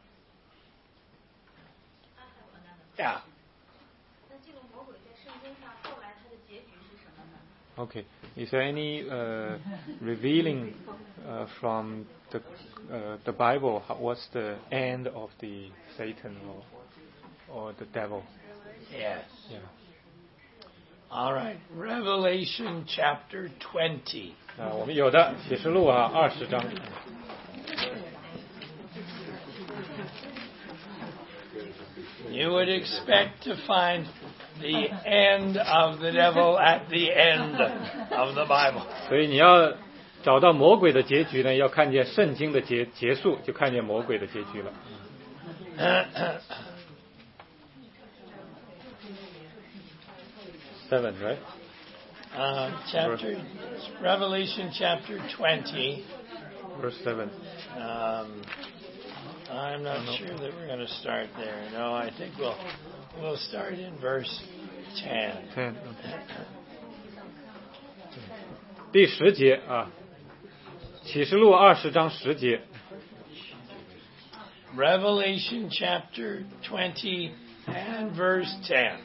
Yeah. 那这个魔鬼在圣经上后来他的结局是什么呢？ Okay, is there any uh, revealing uh, from the uh, the Bible? How, what's the end of the Satan or or the devil? Yes. Yeah. All right. Revelation chapter twenty. 啊，我们有的启示录啊，二十章。 You would expect to find the end of the devil at the end of the Bible. 所以你要找到魔鬼的结局呢，要看见圣经的结结束，就看见魔鬼的结局了。 Seven, right? Uh, chapter Revelation chapter twenty. Verse seven. Um, I'm not sure that we're going to start there. No, I think we'll we'll start in verse ten. Ten. 第十节啊，启示录二十章十节。 Revelation chapter twenty and verse ten.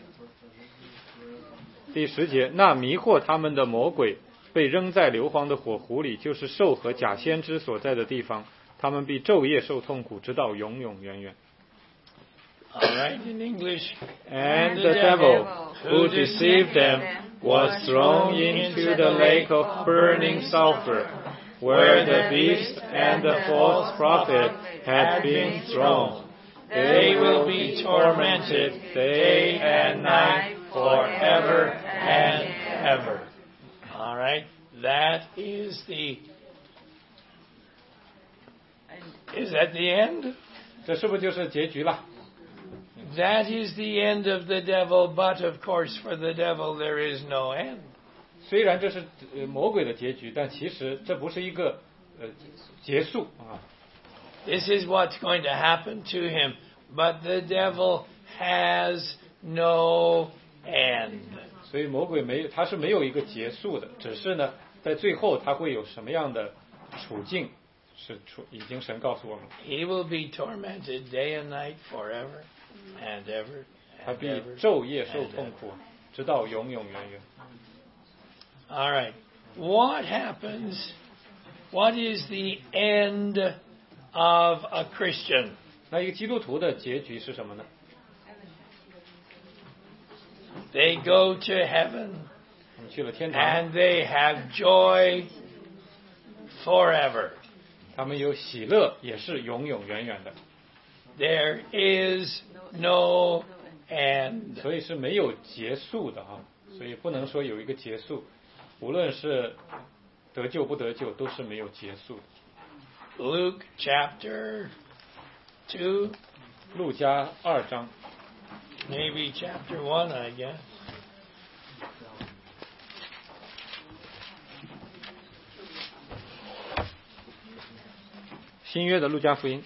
第十节，那迷惑他们的魔鬼被扔在硫磺的火湖里，就是兽和假先知所在的地方。他们必昼夜受痛苦，直到永永远远。 All right, in English. And the devil, who deceived them, was thrown into the lake of burning sulfur, where the beast and the false prophet had been thrown. They will be tormented day and night forever and forever. All right? That is the... Is that the end? 这是不是就是结局了？ That is the end of the devil, but of course for the devil there is no end. 虽然这是呃魔鬼的结局，但其实这不是一个呃结束啊。 This is what's going to happen to him, but the devil has no end. 所以魔鬼没有，他是没有一个结束的，只是呢，在最后他会有什么样的处境，是处已经神告诉我们， He will be tormented day and night forever and ever 他 and 必 ever. 昼夜受痛苦，直到永永远远。 All right. What happens? What is the end of a Christian? 那一个基督徒的结局是什么呢？ They go to heaven 我们去了天堂， and they have joy forever. 他们有喜乐，也是永永远远的， There is no end. 所以是没有结束的啊。所以不能说有一个结束，无论是得救不得救，都是没有结束的。 Luke chapter two, 路加二章， maybe chapter one, I guess. 新约的路加福音，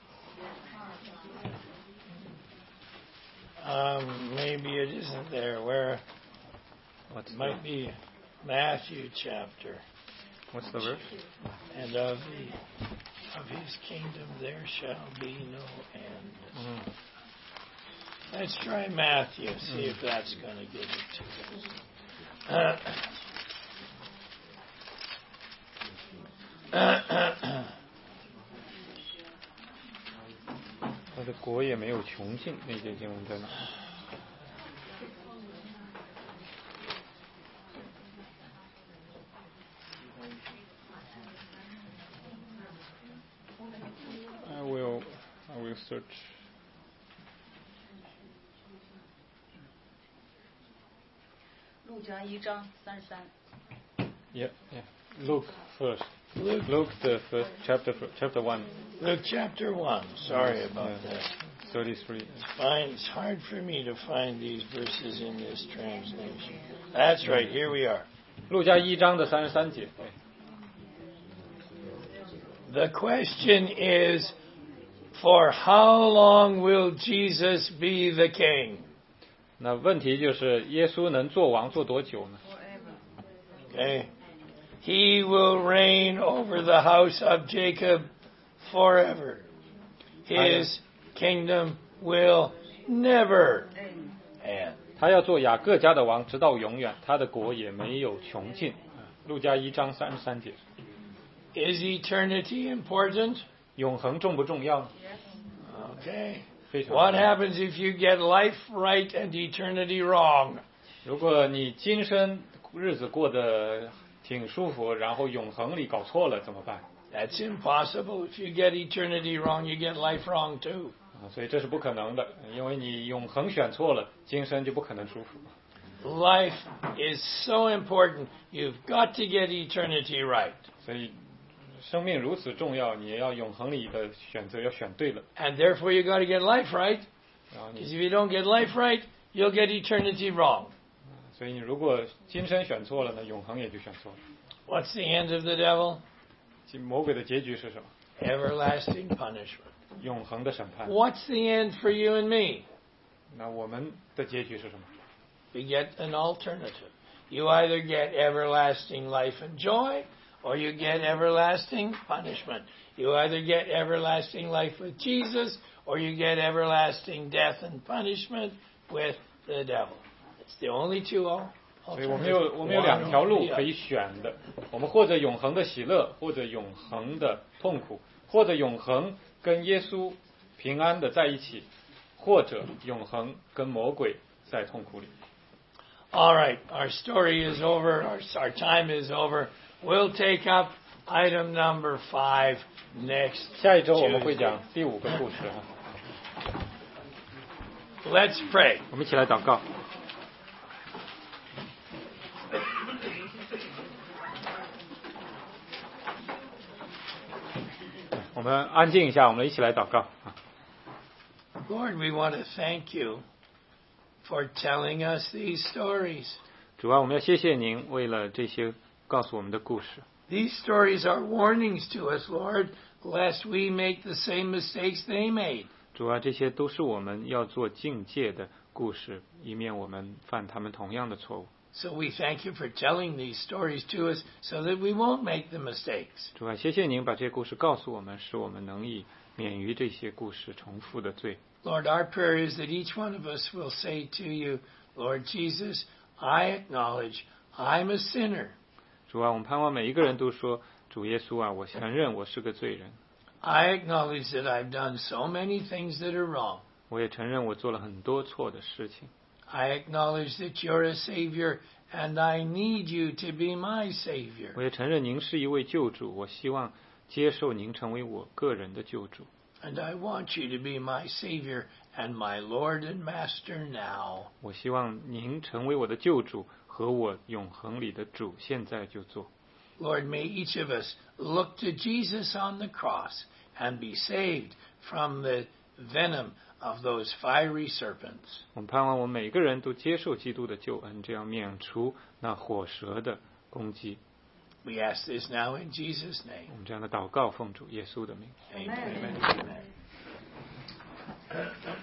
Um, maybe it isn't there. Where What's it might be Matthew chapter. What's the verse? And of the of his kingdom there shall be no end. 嗯， Let's try Matthew, see if that's going to give it to us. Uh, 他的国也没有穷尽，那节经文在哪？ I will, I will search. 路加一章三十三。 Yeah, yeah. Luke first. Luke, Luke the first chapter, chapter one. Luke chapter one. Sorry about Yeah. that. thirty-three. Fine. It's hard for me to find these verses in this translation. That's right. Here we are. 路加一章的三十三节。对 The question is, for how long will Jesus be the king? 那问题就是耶稣能做王做多久呢？ Okay. He will reign over the house of Jacob forever. His kingdom will never end. 他要做雅各家的王，直到永远，他的国也没有穷尽。路加一章三十三节。 Is eternity important? 永恒重不重要呢？ Okay. 非常。 What happens if you get life right and eternity wrong? 如果你今生日子过得挺舒服，然后永恒里搞错了怎么办？ That's impossible. If you get eternity wrong, you get life wrong too. 啊，所以这是不可能的，因为你永恒选错了，今生就不可能舒服。 Life is so important. You've got to get eternity right. 所以生命如此重要，你要永恒里的选择要选对了。 And therefore, you've got to get life right. 然后 Because 你， if you don't get life right, you'll get eternity wrong. 所以你如果今生选错了呢，永恒也就选错了。 What's the end of the devil? 其魔鬼的结局是什么？ Everlasting punishment. 永恒的审判。 What's the end for you and me? 那我们的结局是什么？ We get an alternative. You either get everlasting life and joy, or you get everlasting punishment. You either get everlasting life with Jesus, or you get everlasting death and punishment with the devil. It's the only two al- 所以我们有 alternatives. 我们有两条 One or 路 the 可 other. 以选的，我们或者永恒的喜乐，或者永恒的痛苦，或者永恒跟耶稣平安的在一起，或者永恒跟魔鬼在痛苦里。 All right, our story is over. Our, our time is over. We'll take up item number five next 下一周我们会 Tuesday. 讲第五个故事哈， Let's pray. 我们一起来祷告。 们安静一下，我们一起来祷告啊。 Lord, we want to thank you for telling us these stories. 主啊，我们要谢谢您，为了这些告诉我们的故事。 These stories are warnings to us, Lord, lest we make the same mistakes they made. 主啊，这些都是我们要做境界的故事，以免我们犯他们同样的错误。 So we thank you for telling these stories to us so that we won't make the mistakes. 主啊，谢谢您把这些故事告诉我们，使我们能以免于这些故事重复的罪。 Lord, our prayer is that each one of us will say to you, Lord Jesus, I acknowledge I'm a sinner. 主啊，我们盼望每一个人都说，主耶稣啊，我承认我是个罪人。 I acknowledge that I've done so many things that are wrong. 我也承认我做了很多错的事情。 I acknowledge that you're a Savior and I need you to be my 我 Savior. 也承认您是一位救主，我希望接受您成为我个人的救主。 And I want you to be my Savior and my Lord and Master now. 我希望您成为我的救主和我永恒里的主，现在就做。 Lord, may each of us look to Jesus on the cross and be saved from the venom of those fiery serpents. 我们盼望我们每个人都接受基督的救恩，这样免除那火蛇的攻击。 We ask this now in Jesus' 我 name. 们这样的祷告奉主耶稣的名。 Amen. Amen. Amen.